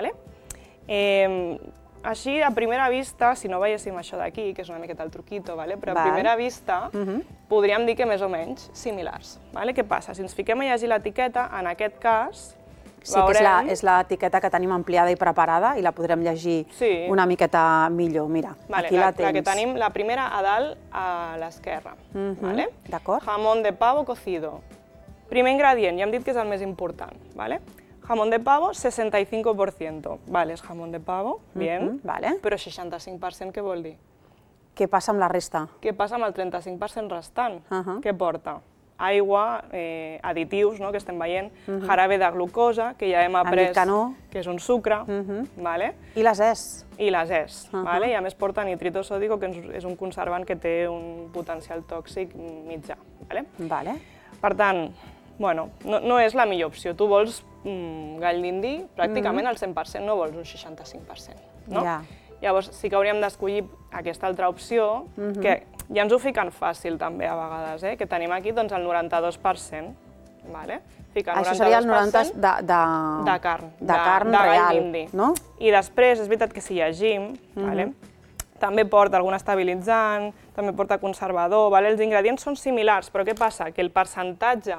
Així, a primera vista, si no veiéssim això d'aquí, que és una miqueta el truquito, però a primera vista podríem dir que més o menys similars. Què passa? Si ens fiquem a llegir l'etiqueta, en aquest cas, sí, que és l'etiqueta que tenim ampliada i preparada i la podrem llegir una miqueta millor. Mira, aquí la tens. La que tenim, la primera a dalt, a l'esquerra. D'acord. Jamón de pavo cocido. Primer ingredient, ja hem dit que és el més important. Jamón de pavo, sesenta y cinco por ciento. Vale, és jamón de pavo, bien, però seixanta-cinc per cent què vol dir? Què passa amb la resta? Què passa amb el trenta-cinc per cent restant? Què porta? Aigua, additius, que estem veient, jarabe de glucosa, que ja hem après que és un sucre. I les es. I les es. I a més porta nitrito sòdico, que és un conservant que té un potencial tòxic mitjà. Per tant, no és la millor opció. Tu vols gall d'indi pràcticament al cent per cent, no vols un seixanta-cinc per cent. Llavors sí que hauríem d'escollir aquesta altra opció, que ja ens ho fiquen fàcil també a vegades, que tenim aquí el noranta-dos per cent. Això seria el noranta per cent de carn, de carn real, no? I després, és veritat que si llegim, també porta algun estabilitzant, també porta conservador, els ingredients són similars, però què passa? Que el percentatge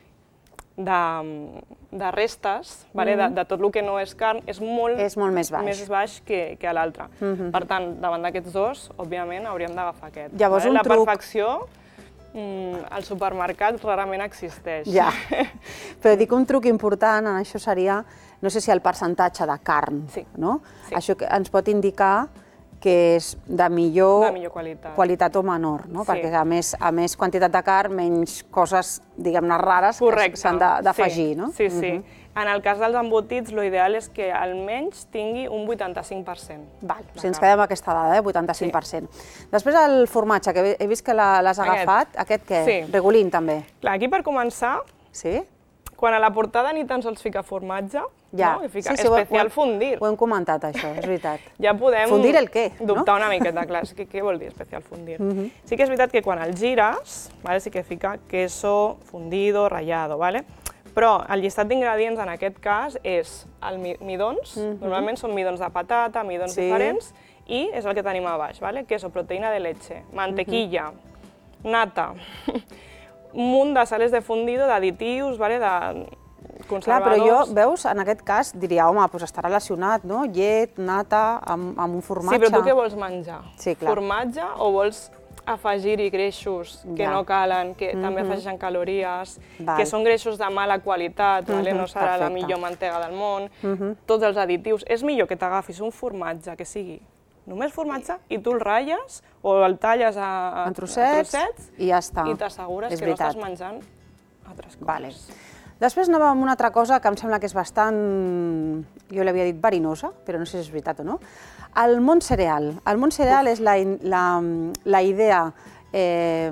de restes, de tot el que no és carn, és molt més baix que l'altre. Per tant, davant d'aquests dos, òbviament, hauríem d'agafar aquest. La perfecció al supermercat rarament existeix. Ja, però dic un truc important en això seria, no sé si el percentatge de carn, no? Això ens pot indicar que és de millor qualitat o menor, perquè a més quantitat de carn, menys coses, diguem-ne, rares que s'han d'afegir, no? Sí, sí. En el cas dels embotits, l'ideal és que almenys tingui un vuitanta-cinc per cent. Val, si ens quedem amb aquesta dada, vuitanta-cinc per cent. Després el formatge, que he vist que l'has agafat, aquest què? Regolín, també. Clar, aquí per començar, quan a la portada ni tan sols fica formatge, fica especial fundir. Ho hem comentat, això, és veritat. Ja podem fundir el què? Dubtar una miqueta, clar, què vol dir especial fundir? Sí que és veritat que quan el gires, sí que fica queso fundido, rallado, però el llistat d'ingredients en aquest cas és midons, normalment són midons de patata, midons diferents, i és el que tenim a baix, queso, proteïna de leche, mantequilla, nata, un munt de sales de fundido, d'additius, de conservadors... Clar, però jo, veus, en aquest cas diria, home, doncs està relacionat, no? Llet, nata, amb un formatge... Sí, però tu què vols menjar? Formatge o vols afegir-hi greixos que no calen, que també afegeixen calories, que són greixos de mala qualitat, no serà la millor mantega del món, tots els additius. És millor que t'agafis un formatge que sigui només formatge, i tu el ratlles o el talles a, a, en trossets, a trossets i ja està. i t'assegures que veritat. no estàs menjant altres coses. Vale. Després anava amb una altra cosa que em sembla que és bastant, jo l'havia dit verinosa, però no sé si és veritat o no. El món cereal. El món cereal Uf. és la, la, la idea eh,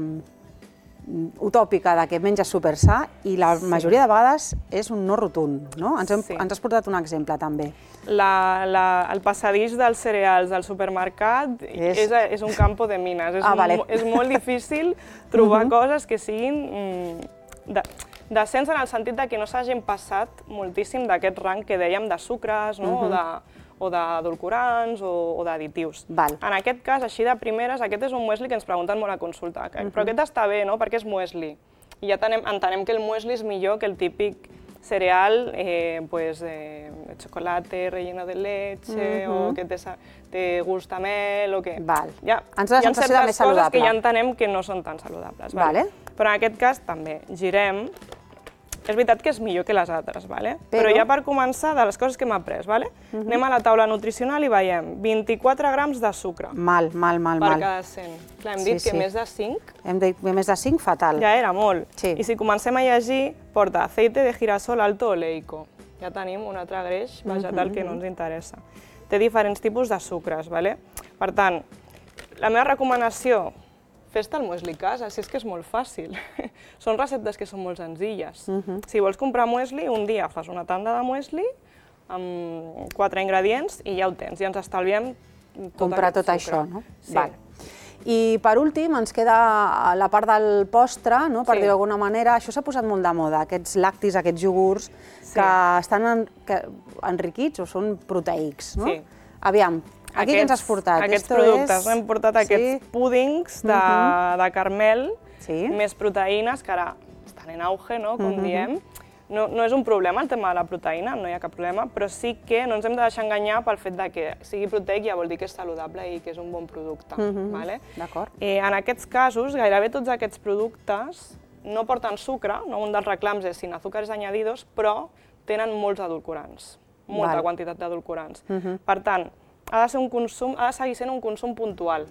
utòpica de que menges supersà i la sí. majoria de vegades és un no rotund, no? Ens, hem, sí. ens has portat un exemple també. La, la, el passadís dels cereals al supermercat és, és, és un campo de mines. És, ah, vale. és molt difícil trobar uh -huh. coses que siguin mm, de, decents en el sentit de que no s'hagin passat moltíssim d'aquest rang que dèiem de sucres, no? uh -huh. o d'edulcorants o, o d'additius. En aquest cas, així de primeres, aquest és un muesli que ens pregunten molt a consulta. Uh -huh. Però aquest està bé, no? Perquè és muesli. I ja tenem, entenem que el muesli és millor que el típic cereal, eh, pues, eh, de chocolate relleno de leche, uh-huh. o que te, te gusta mel, o que... Val. Ja, Ens ha hi ha certes més coses que ja entenem que no són tan saludables. Vale. Vale? Però en aquest cas també girem. És veritat que és millor que les altres, vale? Però... però ja per començar, de les coses que hem après, vale? uh-huh. anem a la taula nutricional i veiem vint-i-quatre grams de sucre. Mal, mal, mal, per mal. cada cent. Clar, hem sí, dit que sí. més de cinc... Hem dit que més de cinc, fatal. Ja era molt. Sí. I si comencem a llegir, porta aceite de girasol alto oleico. Ja tenim un altre greix vegetal uh-huh. que no ens interessa. Té diferents tipus de sucres, vale? Per tant, la meva recomanació, fes-te el muesli a casa, si és que és molt fàcil. Són receptes que són molt senzilles. Uh-huh. Si vols comprar muesli, un dia fas una tanda de muesli amb quatre ingredients i ja ho tens, i ens estalviem tot comprar tot sucre. això, no? Sí. Val. I per últim ens queda la part del postre, no? Per sí. dir d'alguna manera. Això s'ha posat molt de moda, aquests lactis, aquests iogurts, sí. que estan en, que, enriquits o són proteics, no? Sí. Aviam, aquí què ens has portat? Aquests Esto productes, es... hem portat aquests sí. púdings de, uh-huh. de carmel, sí. més proteïnes, que ara estan en auge, no? Com uh-huh. diem. No, no és un problema el tema de la proteïna, no hi ha cap problema, però sí que no ens hem de deixar enganyar pel fet de que sigui proteic ja vol dir que és saludable i que és un bon producte. Uh-huh. Vale? D'acord. Eh, en aquests casos, gairebé tots aquests productes no porten sucre, no? Un dels reclams és sin azúcares añadidos, però tenen molts edulcorants, molta Val. quantitat d'edulcorants. Uh-huh. Per tant, ha de ser un consum, ha de seguir sent un consum puntual.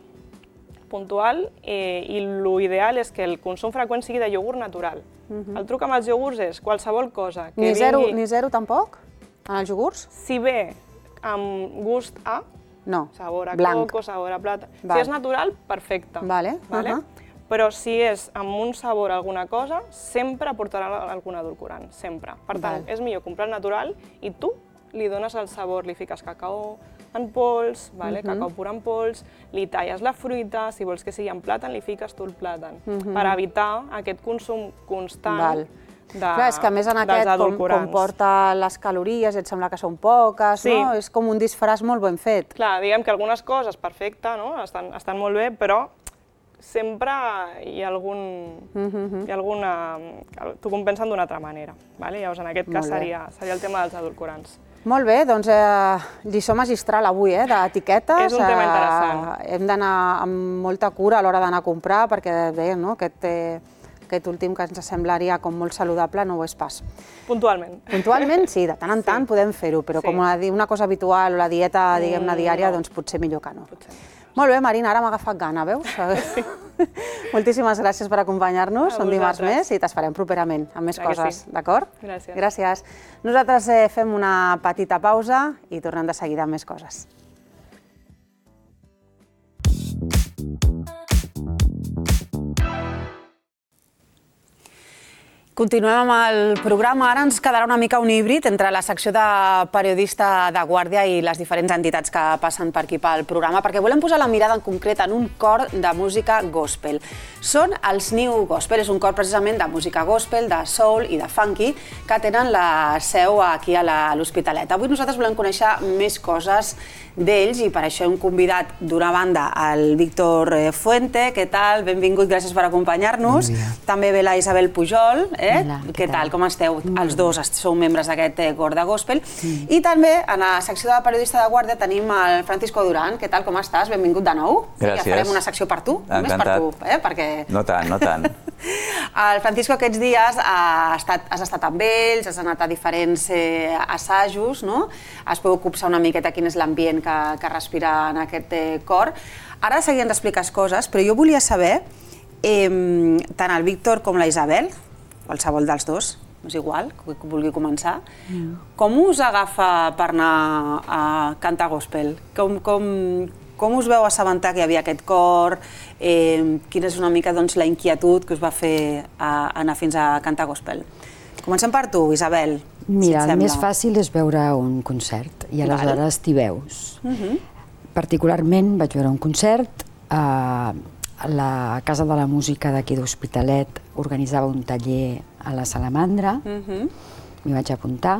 puntual eh, i l'ideal és que el consum freqüent sigui de iogurt natural. Uh-huh. El truc amb els iogurts és qualsevol cosa que ni vingui... Zero, ni zero tampoc, en els iogurts? Si ve amb gust a, no. sabor a Blanc. coco, sabor a plata... Val. Si és natural, perfecte. Vale. Vale? Uh-huh. Però si és amb un sabor a alguna cosa, sempre portarà algun edulcorant, sempre. Per tant, Val. és millor comprar el natural i tu li dones el sabor, li fiques cacao en pols, vale? uh-huh. cacau pur en pols, li talles la fruita, si vols que sigui en plàtan, li fiques tu el plàtan, uh-huh. per evitar aquest consum constant Val. de, Clar, és que a més en aquest, com, com porta les calories, et sembla que són poques, sí. no? És com un disfraç molt ben fet. Clar, diguem que algunes coses, perfecte, no? estan, estan molt bé, però sempre hi ha algun... Uh-huh. hi ha alguna... t'ho compensen d'una altra manera. Vale? Llavors, en aquest cas seria, seria el tema dels edulcorants. Molt bé, doncs eh, lliçó magistral avui, eh, d'etiquetes. És un tema interessant. Eh, hem d'anar amb molta cura a l'hora d'anar a comprar, perquè bé, no, aquest, eh, aquest últim que ens semblaria com molt saludable no ho és pas. Puntualment. Puntualment, sí, de tant en tant sí. podem fer-ho, però sí. com una, una cosa habitual o la dieta, diguem-ne, diària, no. doncs potser millor que no. Potser. Molt bé, Marina, ara m'ha agafat gana, veus? Sí. Moltíssimes gràcies per acompanyar-nos, un dimarts més i t'esperem properament amb més Clar coses, sí. d'acord? Gràcies. Gràcies. Nosaltres eh, fem una petita pausa i tornem de seguida amb més coses. Continuem amb el programa. Ara ens quedarà una mica un híbrid entre la secció de periodista de Guàrdia i les diferents entitats que passen per aquí pel programa, perquè volem posar la mirada en concret en un cor de música gospel. Són els New Gospel, és un cor precisament de música gospel, de soul i de funky, que tenen la seu aquí a l'Hospitalet. Avui nosaltres volem conèixer més coses d'ells i per això hem convidat d'una banda el Víctor Fuente. Què tal? Benvingut, gràcies per acompanyar-nos. Bon dia. També ve la Isabel Pujol, Què tal, com esteu? Els dos sou membres d'aquest cor de gospel. I també, en la secció de periodista de Guàrdia, tenim el Francisco Durán. Què tal, com estàs? Benvingut de nou. Gràcies. Ja farem una secció per tu, només per tu, perquè... No tant, no tant. El Francisco aquests dies has estat amb ells, has anat a diferents assajos, no? Has pogut copsar una miqueta quin és l'ambient que respira en aquest cor. Ara de seguida ens expliques coses, però jo volia saber, tant el Víctor com la Isabel, qualsevol dels dos, és igual, que vulgui començar, com us agafa per anar a cantar gospel? Com us veu assabentar que hi havia aquest cor? Quina és una mica la inquietud que us va fer anar fins a cantar gospel? Comencem per tu, Isabel. Mira, el més fàcil és veure un concert i aleshores t'hi veus. Particularment vaig veure un concert, la Casa de la Música d'aquí d'Hospitalet organitzava un taller a la Salamandra, m'hi vaig apuntar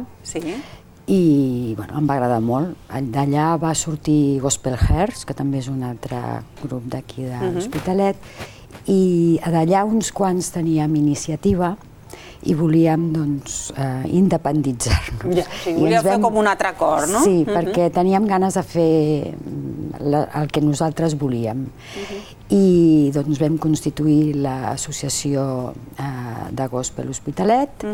i em va agradar molt. D'allà va sortir Gospel Hearts, que també és un altre grup d'aquí d'Hospitalet, i d'allà uns quants teníem iniciativa i volíem independitzar-nos. Volíeu fer com un altre cor, no? Sí, perquè teníem ganes de fer el que nosaltres volíem. I doncs vam constituir l'associació de Gospel Hospitalet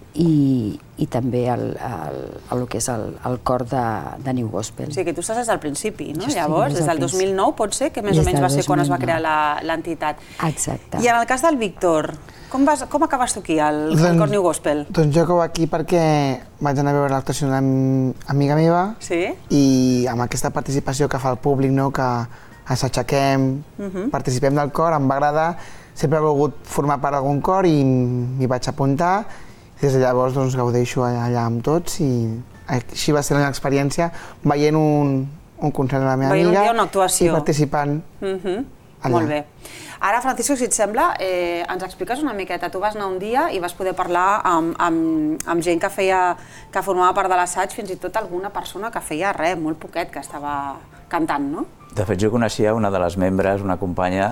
i també el que és el cor de New Gospel. O sigui que tu estàs des del principi, no? Llavors, des del dos mil nou pot ser, que més o menys va ser quan es va crear l'entitat. Exacte. I en el cas del Víctor, com acabes tu aquí, al cor New Gospel? Doncs jo acabo aquí perquè vaig anar a veure l'actuació d'una amiga meva i amb aquesta participació que fa el públic, que ens aixequem, participem del cor, em va agradar, sempre he volgut formar part d'algun cor i m'hi vaig apuntar. Des de llavors gaudeixo allà amb tots i així va ser la meva experiència veient un concert de la meva amiga i participant allà. Molt bé. Ara, Francisco, si et sembla, ens expliques una miqueta. Tu vas anar un dia i vas poder parlar amb gent que formava part de l'assaig, fins i tot alguna persona que feia res, molt poquet, que estava cantant, no? De fet, jo coneixia una de les membres, una companya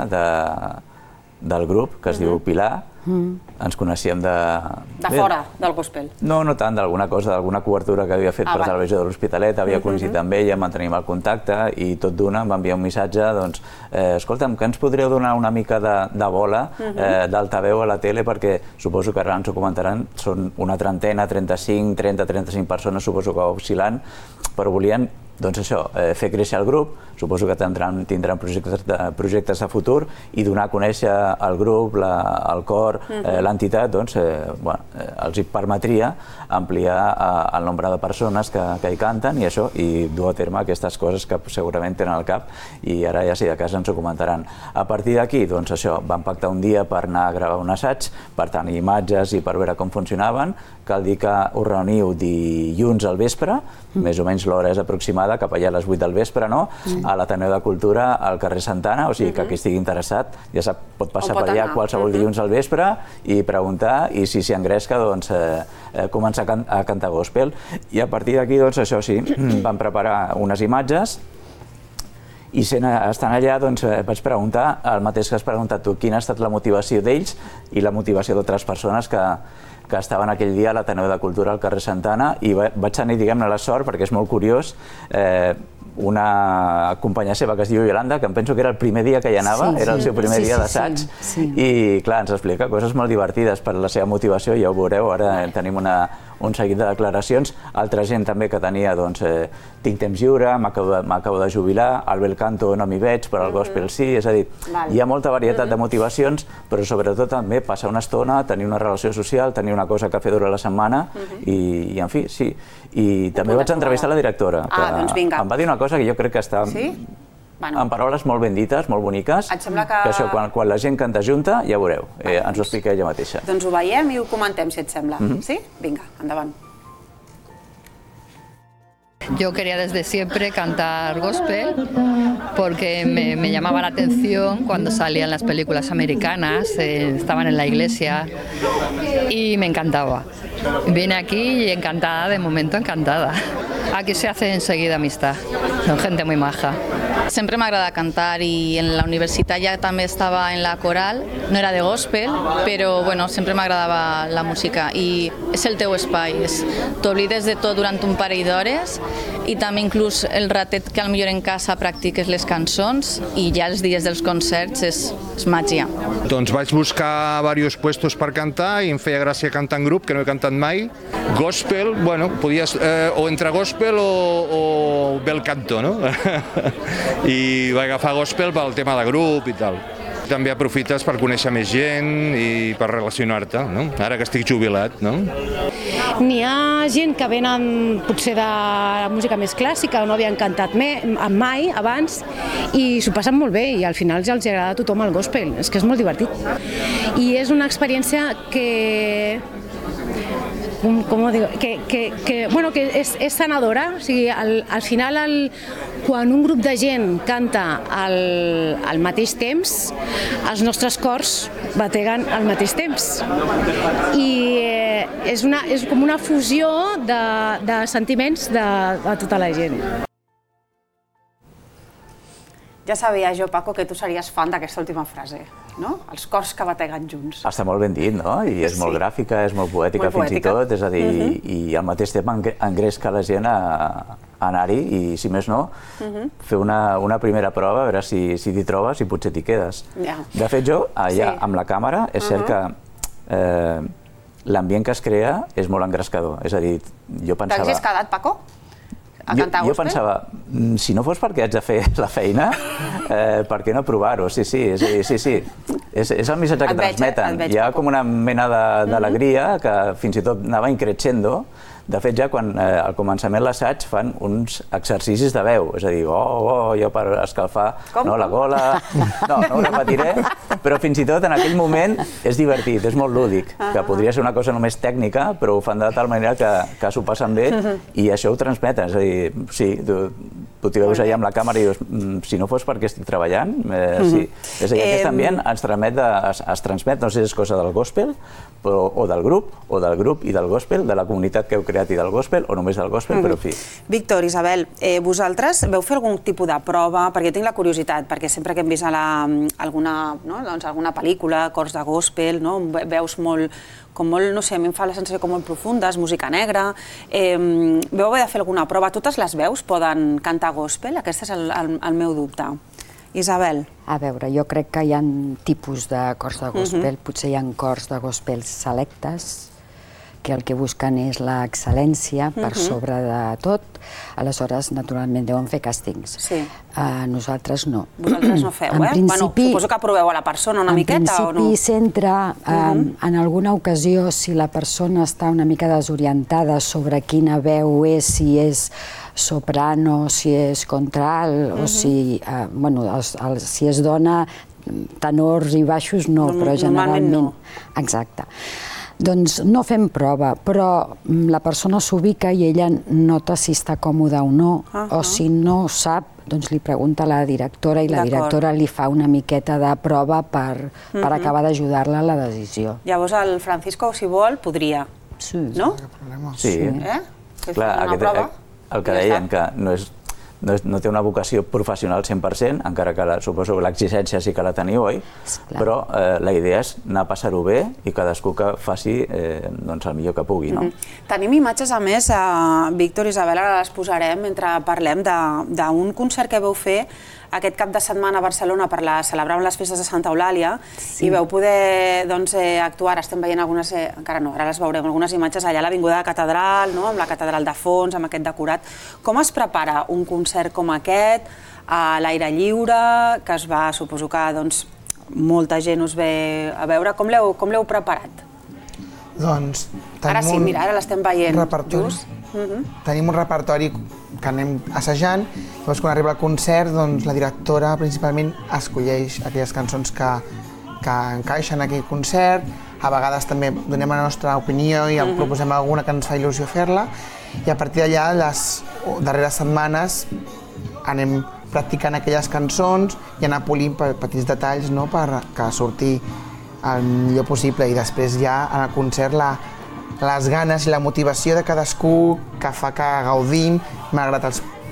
del grup, que es diu Pilar. Ens coneixíem de... De fora, del gospel? No, no tant, d'alguna cosa, d'alguna cobertura que havia fet per Televisió de l'Hospitalet, havia coincidit amb ella, mantenim el contacte i tot d'una em va enviar un missatge, doncs, escolta'm, que ens podríeu donar una mica de bola d'altaveu a la tele, perquè suposo que ara ens ho comentaran, són una trentena, trenta-cinc, trenta, trenta-cinc persones, suposo que oscil·lant, però volien doncs això, fer créixer el grup, suposo que tindran projectes de futur i donar a conèixer el grup, el cor, l'entitat, doncs els hi permetria ampliar el nombre de persones que hi canten i això, i dur a terme aquestes coses que segurament tenen al cap i ara ja si de cas ens ho comentaran. A partir d'aquí, doncs això, vam pactar un dia per anar a gravar un assaig, per tenir imatges i per veure com funcionaven. Cal dir que us reuniu dilluns al vespre, més o menys l'hora és aproximada, cap allà a les vuit del vespre, no? A l'Ateneu de Cultura, al carrer Santana, o sigui que qui estigui interessat ja sap, pot passar per allà qualsevol dilluns al vespre i preguntar, i si s'hi engresca, doncs començar a cantar gospel. I a partir d'aquí, doncs això sí, vam preparar unes imatges i estant allà vaig preguntar el mateix que has preguntat tu, quina ha estat la motivació d'ells i la motivació d'altres persones que que estaven aquell dia a l'Ateneu de Cultura al carrer Santana i vaig tenir, diguem-ne, la sort, perquè és molt curiós, una companya seva que es diu Yolanda, que em penso que era el primer dia que hi anava, era el seu primer dia d'assaig, i clar, ens explica coses molt divertides per la seva motivació, ja ho veureu, ara tenim un seguit de declaracions, altra gent també que tenia, doncs, tinc temps lliure, m'acabo de jubilar, al bel canto no m'hi veig, però al gospel sí, és a dir, hi ha molta varietat de motivacions, però sobretot també passar una estona, tenir una relació social, tenir una cosa que fer durant la setmana, i en fi, sí. I també vaig entrevistar la directora, que em va dir una cosa que jo crec que està en paraules molt ben dites, molt boniques, que això, quan la gent canta junta, ja ho veureu, ens ho explica ella mateixa. Doncs ho veiem i ho comentem, si et sembla. Sí? Vinga, endavant. Yo quería desde siempre cantar gospel porque me, me llamaba la atención cuando salían las películas americanas, eh, estaban en la iglesia y me encantaba. Vine aquí y encantada, de momento encantada. Aquí se hace enseguida amistad, son gente muy maja. Sempre m'agrada cantar i en la universitat ja també estava en la coral, no era de gospel, però bueno, sempre m'agradava la música i és el teu espai, t'oblides de tot durant un parell d'hores i també inclús el ratet que potser en casa practiques les cançons i ja els dies dels concerts és, és màgia. Doncs vaig buscar diversos puestos per cantar i em feia gràcia cantar en grup, que no he cantat mai. Gospel, bueno, podies, eh, o entre gospel o, o bel canto, no? I vaig agafar gospel pel tema de grup i tal. També aprofites per conèixer més gent i per relacionar-te, no? Ara que estic jubilat, no? N'hi ha gent que venen potser de la música més clàssica o no havien cantat mai abans i s'ho passen molt bé i al final ja els agrada a tothom el gospel, és que és molt divertit. I és una experiència que... com ho dic, que, que, que, bueno, que és, és sanadora, o sigui, al, al final el, quan un grup de gent canta al, al mateix temps, els nostres cors bateguen al mateix temps i eh, és, una, és com una fusió de, de sentiments de, de tota la gent. Ja sabia jo, Paco, que tu series fan d'aquesta última frase, no? Els cors que bateguen junts. Està molt ben dit, no? I és molt gràfica, és molt poètica fins i tot, és a dir, i al mateix temps engresca la gent a anar-hi i, si més no, fer una primera prova, a veure si t'hi trobes i potser t'hi quedes. De fet, jo, allà amb la càmera, és cert que l'ambient que es crea és molt engrescador. És a dir, jo pensava... T'hagués quedat, Paco? Jo pensava, si no fos perquè haig de fer la feina, per què no provar-ho? Sí, sí, sí, sí. És el missatge que transmeten. Hi ha com una mena d'alegria que fins i tot anava increixendo. De fet, ja quan al començament l'assaig fan uns exercicis de veu, és a dir, oh, oh, jo per escalfar la gola... No, no ho repetiré, però fins i tot en aquell moment és divertit, és molt lúdic, que podria ser una cosa només tècnica, però ho fan de tal manera que s'ho passen bé i això ho transmeten, és a dir, sí, tu t'hi veus allà amb la càmera i dius, si no fos perquè estic treballant, sí. És a dir, aquest ambient es transmet, no sé si és cosa del gospel, o del grup, o del grup i del gospel, de la comunitat que heu creat i del gospel, o només del gospel, però en fi. Víctor, Isabel, vosaltres veu fer algun tipus de prova? Perquè tinc la curiositat, perquè sempre que hem vist alguna pel·lícula, cors de gospel, veus molt, com molt, no sé, a mi em fa la sensació com molt profundes, música negra. Veu haver de fer alguna prova? Totes les veus poden cantar gospel? Aquest és el meu dubte. Isabel. A veure, jo crec que hi ha tipus de cors de gospel, potser hi ha cors de gospel selectes, que el que busquen és l'excel·lència per sobre de tot, aleshores, naturalment, deuen fer càstings. Nosaltres no. Vosaltres no feu, eh? Suposo que proveu a la persona una miqueta o no? En principi s'entra, en alguna ocasió, si la persona està una mica desorientada sobre quina veu és, si és soprano, si és contralt, o si, bueno, si és dona, tenors i baixos no, però generalment... Exacte. Doncs no fem prova, però la persona s'ubica i ella nota si està còmoda o no, o si no sap, doncs li pregunta a la directora i la directora li fa una miqueta de prova per acabar d'ajudar-la a la decisió. Llavors el Francisco, si vol, podria, no? Sí. Clar, el que deien, que no té una vocació professional cent per cent, encara que suposo que l'exigència sí que la teniu, oi? Però la idea és anar a passar-ho bé i cadascú que faci el millor que pugui. Tenim imatges, a més, Víctor i Isabel, ara les posarem mentre parlem d'un concert que veu fer aquest cap de setmana a Barcelona per celebrar les festes de Santa Eulàlia i veu poder actuar, ara estem veient algunes, encara no, ara les veurem, algunes imatges allà a l'Avinguda de la Catedral, amb la catedral de fons, amb aquest decorat. Com es prepara un concert com aquest, a l'aire lliure, que es va, suposo que molta gent us ve a veure, com l'heu preparat? Doncs ara sí, mira, ara l'estem veient just. Tenim un repertori que anem assajant, llavors quan arriba el concert la directora principalment escolleix aquelles cançons que encaixen en aquell concert, a vegades també donem la nostra opinió i proposem alguna que ens fa il·lusió fer-la i a partir d'allà les darreres setmanes anem practicant aquelles cançons i anar polint petits detalls perquè surti el millor possible i després ja en el concert les ganes i la motivació de cadascú que fa que gaudim, malgrat els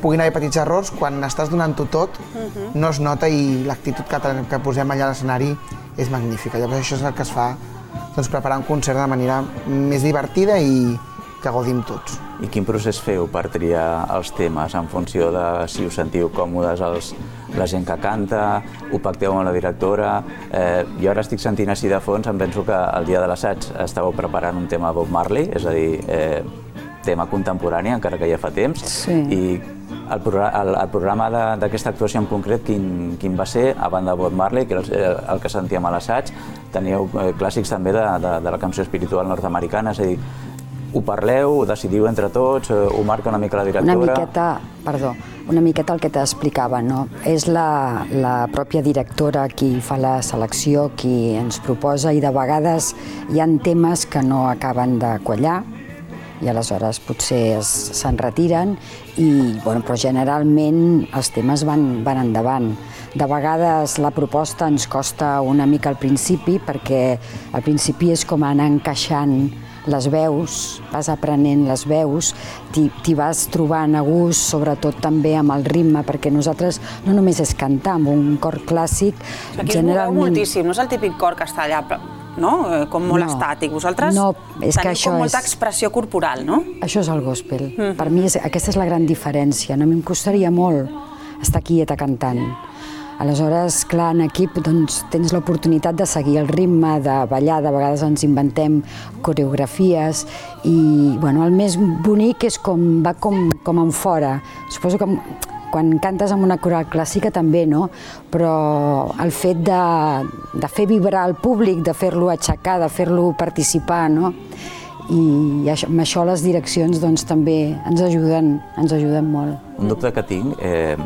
puguin haver petits errors, quan estàs donant-ho tot, no es nota i l'actitud que posem allà a l'escenari és magnífica. Llavors això és el que es fa, preparar un concert de manera més divertida i que gaudim tots. I quin procés feu per triar els temes en funció de si us sentiu còmodes la gent que canta, ho pacteu amb la directora? Jo ara estic sentint així de fons, em penso que el dia de l'assaig estàveu preparant un tema Bob Marley, és a dir, tema contemporani, encara que ja fa temps, i el programa d'aquesta actuació en concret quin va ser, a banda de Bob Marley, que és el que sentíem a l'assaig, teníeu clàssics també de la cançó espiritual nord-americana, és a dir, ho parleu, ho decidiu entre tots, ho marca una mica la directora? Una miqueta, perdó, una miqueta el que t'explicava, no? És la pròpia directora qui fa la selecció, qui ens proposa, i de vegades hi ha temes que no acaben de quallar, i aleshores potser se'n retiren, però generalment els temes van endavant. De vegades la proposta ens costa una mica al principi, perquè al principi és com anar encaixant les veus, vas aprenent les veus, t'hi vas trobant a gust, sobretot també amb el ritme, perquè nosaltres no només és cantar, amb un cor clàssic, generalment... Aquí es moveu moltíssim, no és el típic cor que està allà, no?, com molt estàtic. Vosaltres teniu com molta expressió corporal, no? Això és el gospel. Per mi aquesta és la gran diferència. No, a mi em costaria molt estar quieta cantant. Aleshores, clar, en equip tens l'oportunitat de seguir el ritme, de ballar, de vegades ens inventem coreografies i el més bonic és com va com en fora. Suposo que quan cantes amb una coral clàssica també, no? Però el fet de fer vibrar el públic, de fer-lo aixecar, de fer-lo participar, no? I amb això les direccions també ens ajuden molt. Un dubte que tinc,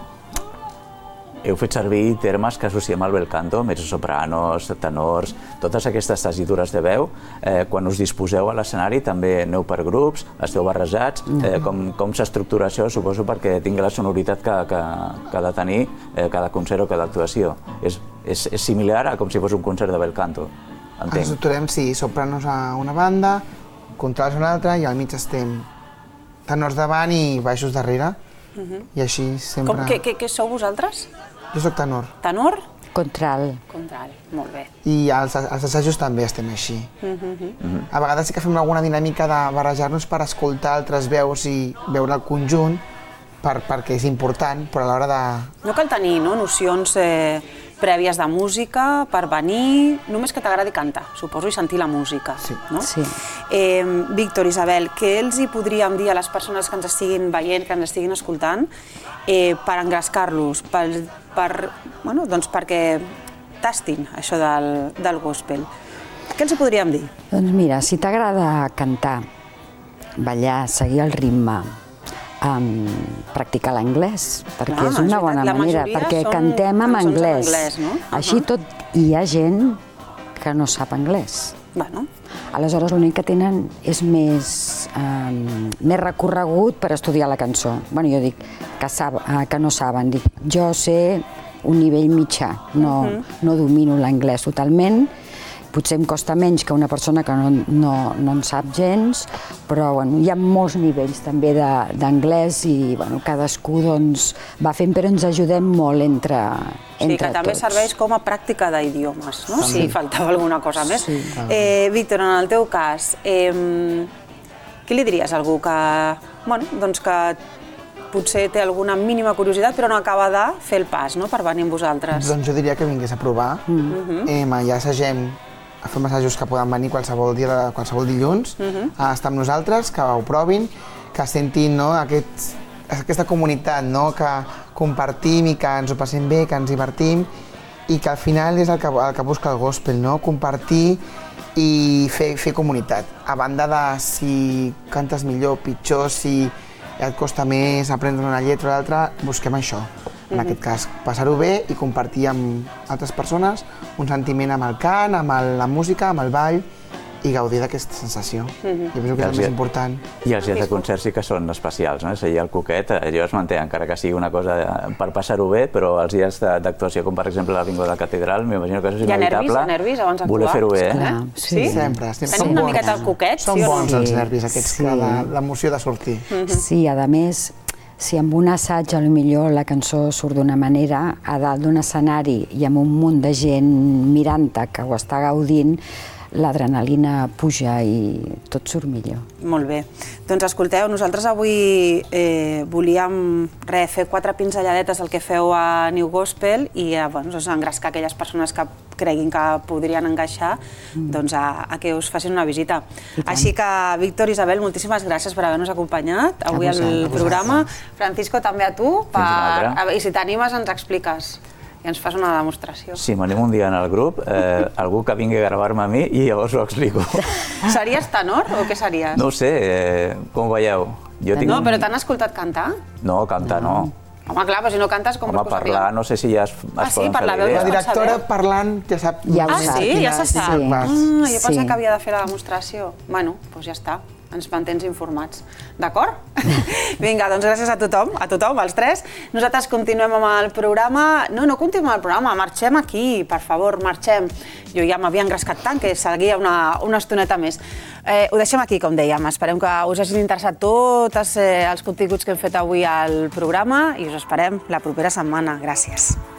heu fet servir termes que associem al bel canto, mezzosopranos, tenors, totes aquestes tessitures de veu. Quan us disposeu a l'escenari també aneu per grups, esteu barrejats. Com s'estructura això? Suposo perquè tingui la sonoritat que ha de tenir cada concert o cada actuació. És similar a com si fos un concert de bel canto, entenc. Ens estructurem, sí, sopranos a una banda, contrals a una altra i al mig estem tenors davant i baixos darrere. I així sempre... Què sou vosaltres? Jo soc tenor. Tenor? Contral. Contral, molt bé. I als assajos també estem així. A vegades sí que fem alguna dinàmica de barrejar-nos per escoltar altres veus i veure el conjunt, perquè és important, però a l'hora de... No cal tenir nocions prèvies de música per venir, només que t'agradi cantar, suposo, i sentir la música. Sí. Víctor, Isabel, què els hi podríem dir a les persones que ens estiguin veient, que ens estiguin escoltant, per engrescar-los, perquè tastin això del gospel? Què els hi podríem dir? Doncs mira, si t'agrada cantar, ballar, seguir el ritme, practicar l'anglès, perquè és una bona manera, perquè cantem en anglès. Així tot, hi ha gent que no sap anglès. Aleshores, l'únic que tenen és més recorregut per estudiar la cançó. Bé, jo dic que no saben. Jo sé un nivell mitjà, no domino l'anglès totalment. Potser em costa menys que una persona que no en sap gens, però hi ha molts nivells també d'anglès i cadascú va fent, però ens ajudem molt entre tots. Sí, que també serveix com a pràctica d'idiomes, no? Si faltava alguna cosa més. Víctor, en el teu cas, què li diries a algú que potser té alguna mínima curiositat però no acaba de fer el pas per venir amb vosaltres? Doncs jo diria que vingués a provar. Ja assagem, fem assajos que poden venir qualsevol dia, qualsevol dilluns, a estar amb nosaltres, que ho provin, que sentin aquesta comunitat, que compartim i que ens ho passem bé, que ens divertim i que al final és el que busca el gospel, compartir i fer comunitat. A banda de si cantes millor, pitjor, si et costa més aprendre una lletra o l'altra, busquem això. En aquest cas, passar-ho bé i compartir amb altres persones un sentiment amb el cant, amb la música, amb el ball i gaudir d'aquesta sensació. Jo penso que és el més important. I els dies de concert sí que són especials, no? És a dir, el Cuquet, jo es manté, encara que sigui una cosa per passar-ho bé, però els dies d'actuació, com per exemple la Bingo de la Catedral, m'imagino que això és inevitable. Hi ha nervis abans d'actuar? Voler fer-ho bé, eh? Sí, sempre. Tenim una miqueta el Cuquet, sí o no? Són bons els nervis aquests, l'emoció de sortir. Sí, a més, si amb un assaig potser la cançó surt d'una manera, a dalt d'un escenari i amb un munt de gent mirant-te que ho està gaudint, l'adrenalina puja i tot surt millor. Molt bé. Doncs escolteu, nosaltres avui eh, volíem re, fer quatre pinzelladetes del que feu a New Gospel i eh, bueno, doncs engrescar aquelles persones que creguin que podrien encaixar mm. doncs a, a que us facin una visita. Així que, Víctor, Isabel, moltíssimes gràcies per haver-nos acompanyat avui al programa. Francisco, també a tu. Per... I si t'animes ens expliques. I ens fas una demostració. Sí, m'animo un dia en el grup, eh, algú que vingui a gravar-me a mi i llavors ho explico. Series tenor o què series? No ho sé, eh, com ho veieu? Jo tinc No, un... però t'han escoltat cantar? No, cantar no. Home, clar, però si no cantes, com Home, vols que ho parlar, sapiguem? no sé si ja es, es Ah, sí? poden Per fer la la veu idea. La directora parlant ja sap... Ja ho Ah, sap. sí? Ja se sap? Sí, Ah, jo Sí. pensava que havia de fer la demostració. Bueno, doncs ja està. Ens mantens informats. D'acord? Vinga, doncs gràcies a tothom, a tothom, als tres. Nosaltres continuem amb el programa. No, no continuem amb el programa, marxem aquí, per favor, marxem. Jo ja m'havia engrescat tant que seguia una, una estoneta més. Eh, ho deixem aquí, com dèiem. Esperem que us hagin interessat tots eh, els continguts que hem fet avui al programa i us esperem la propera setmana. Gràcies.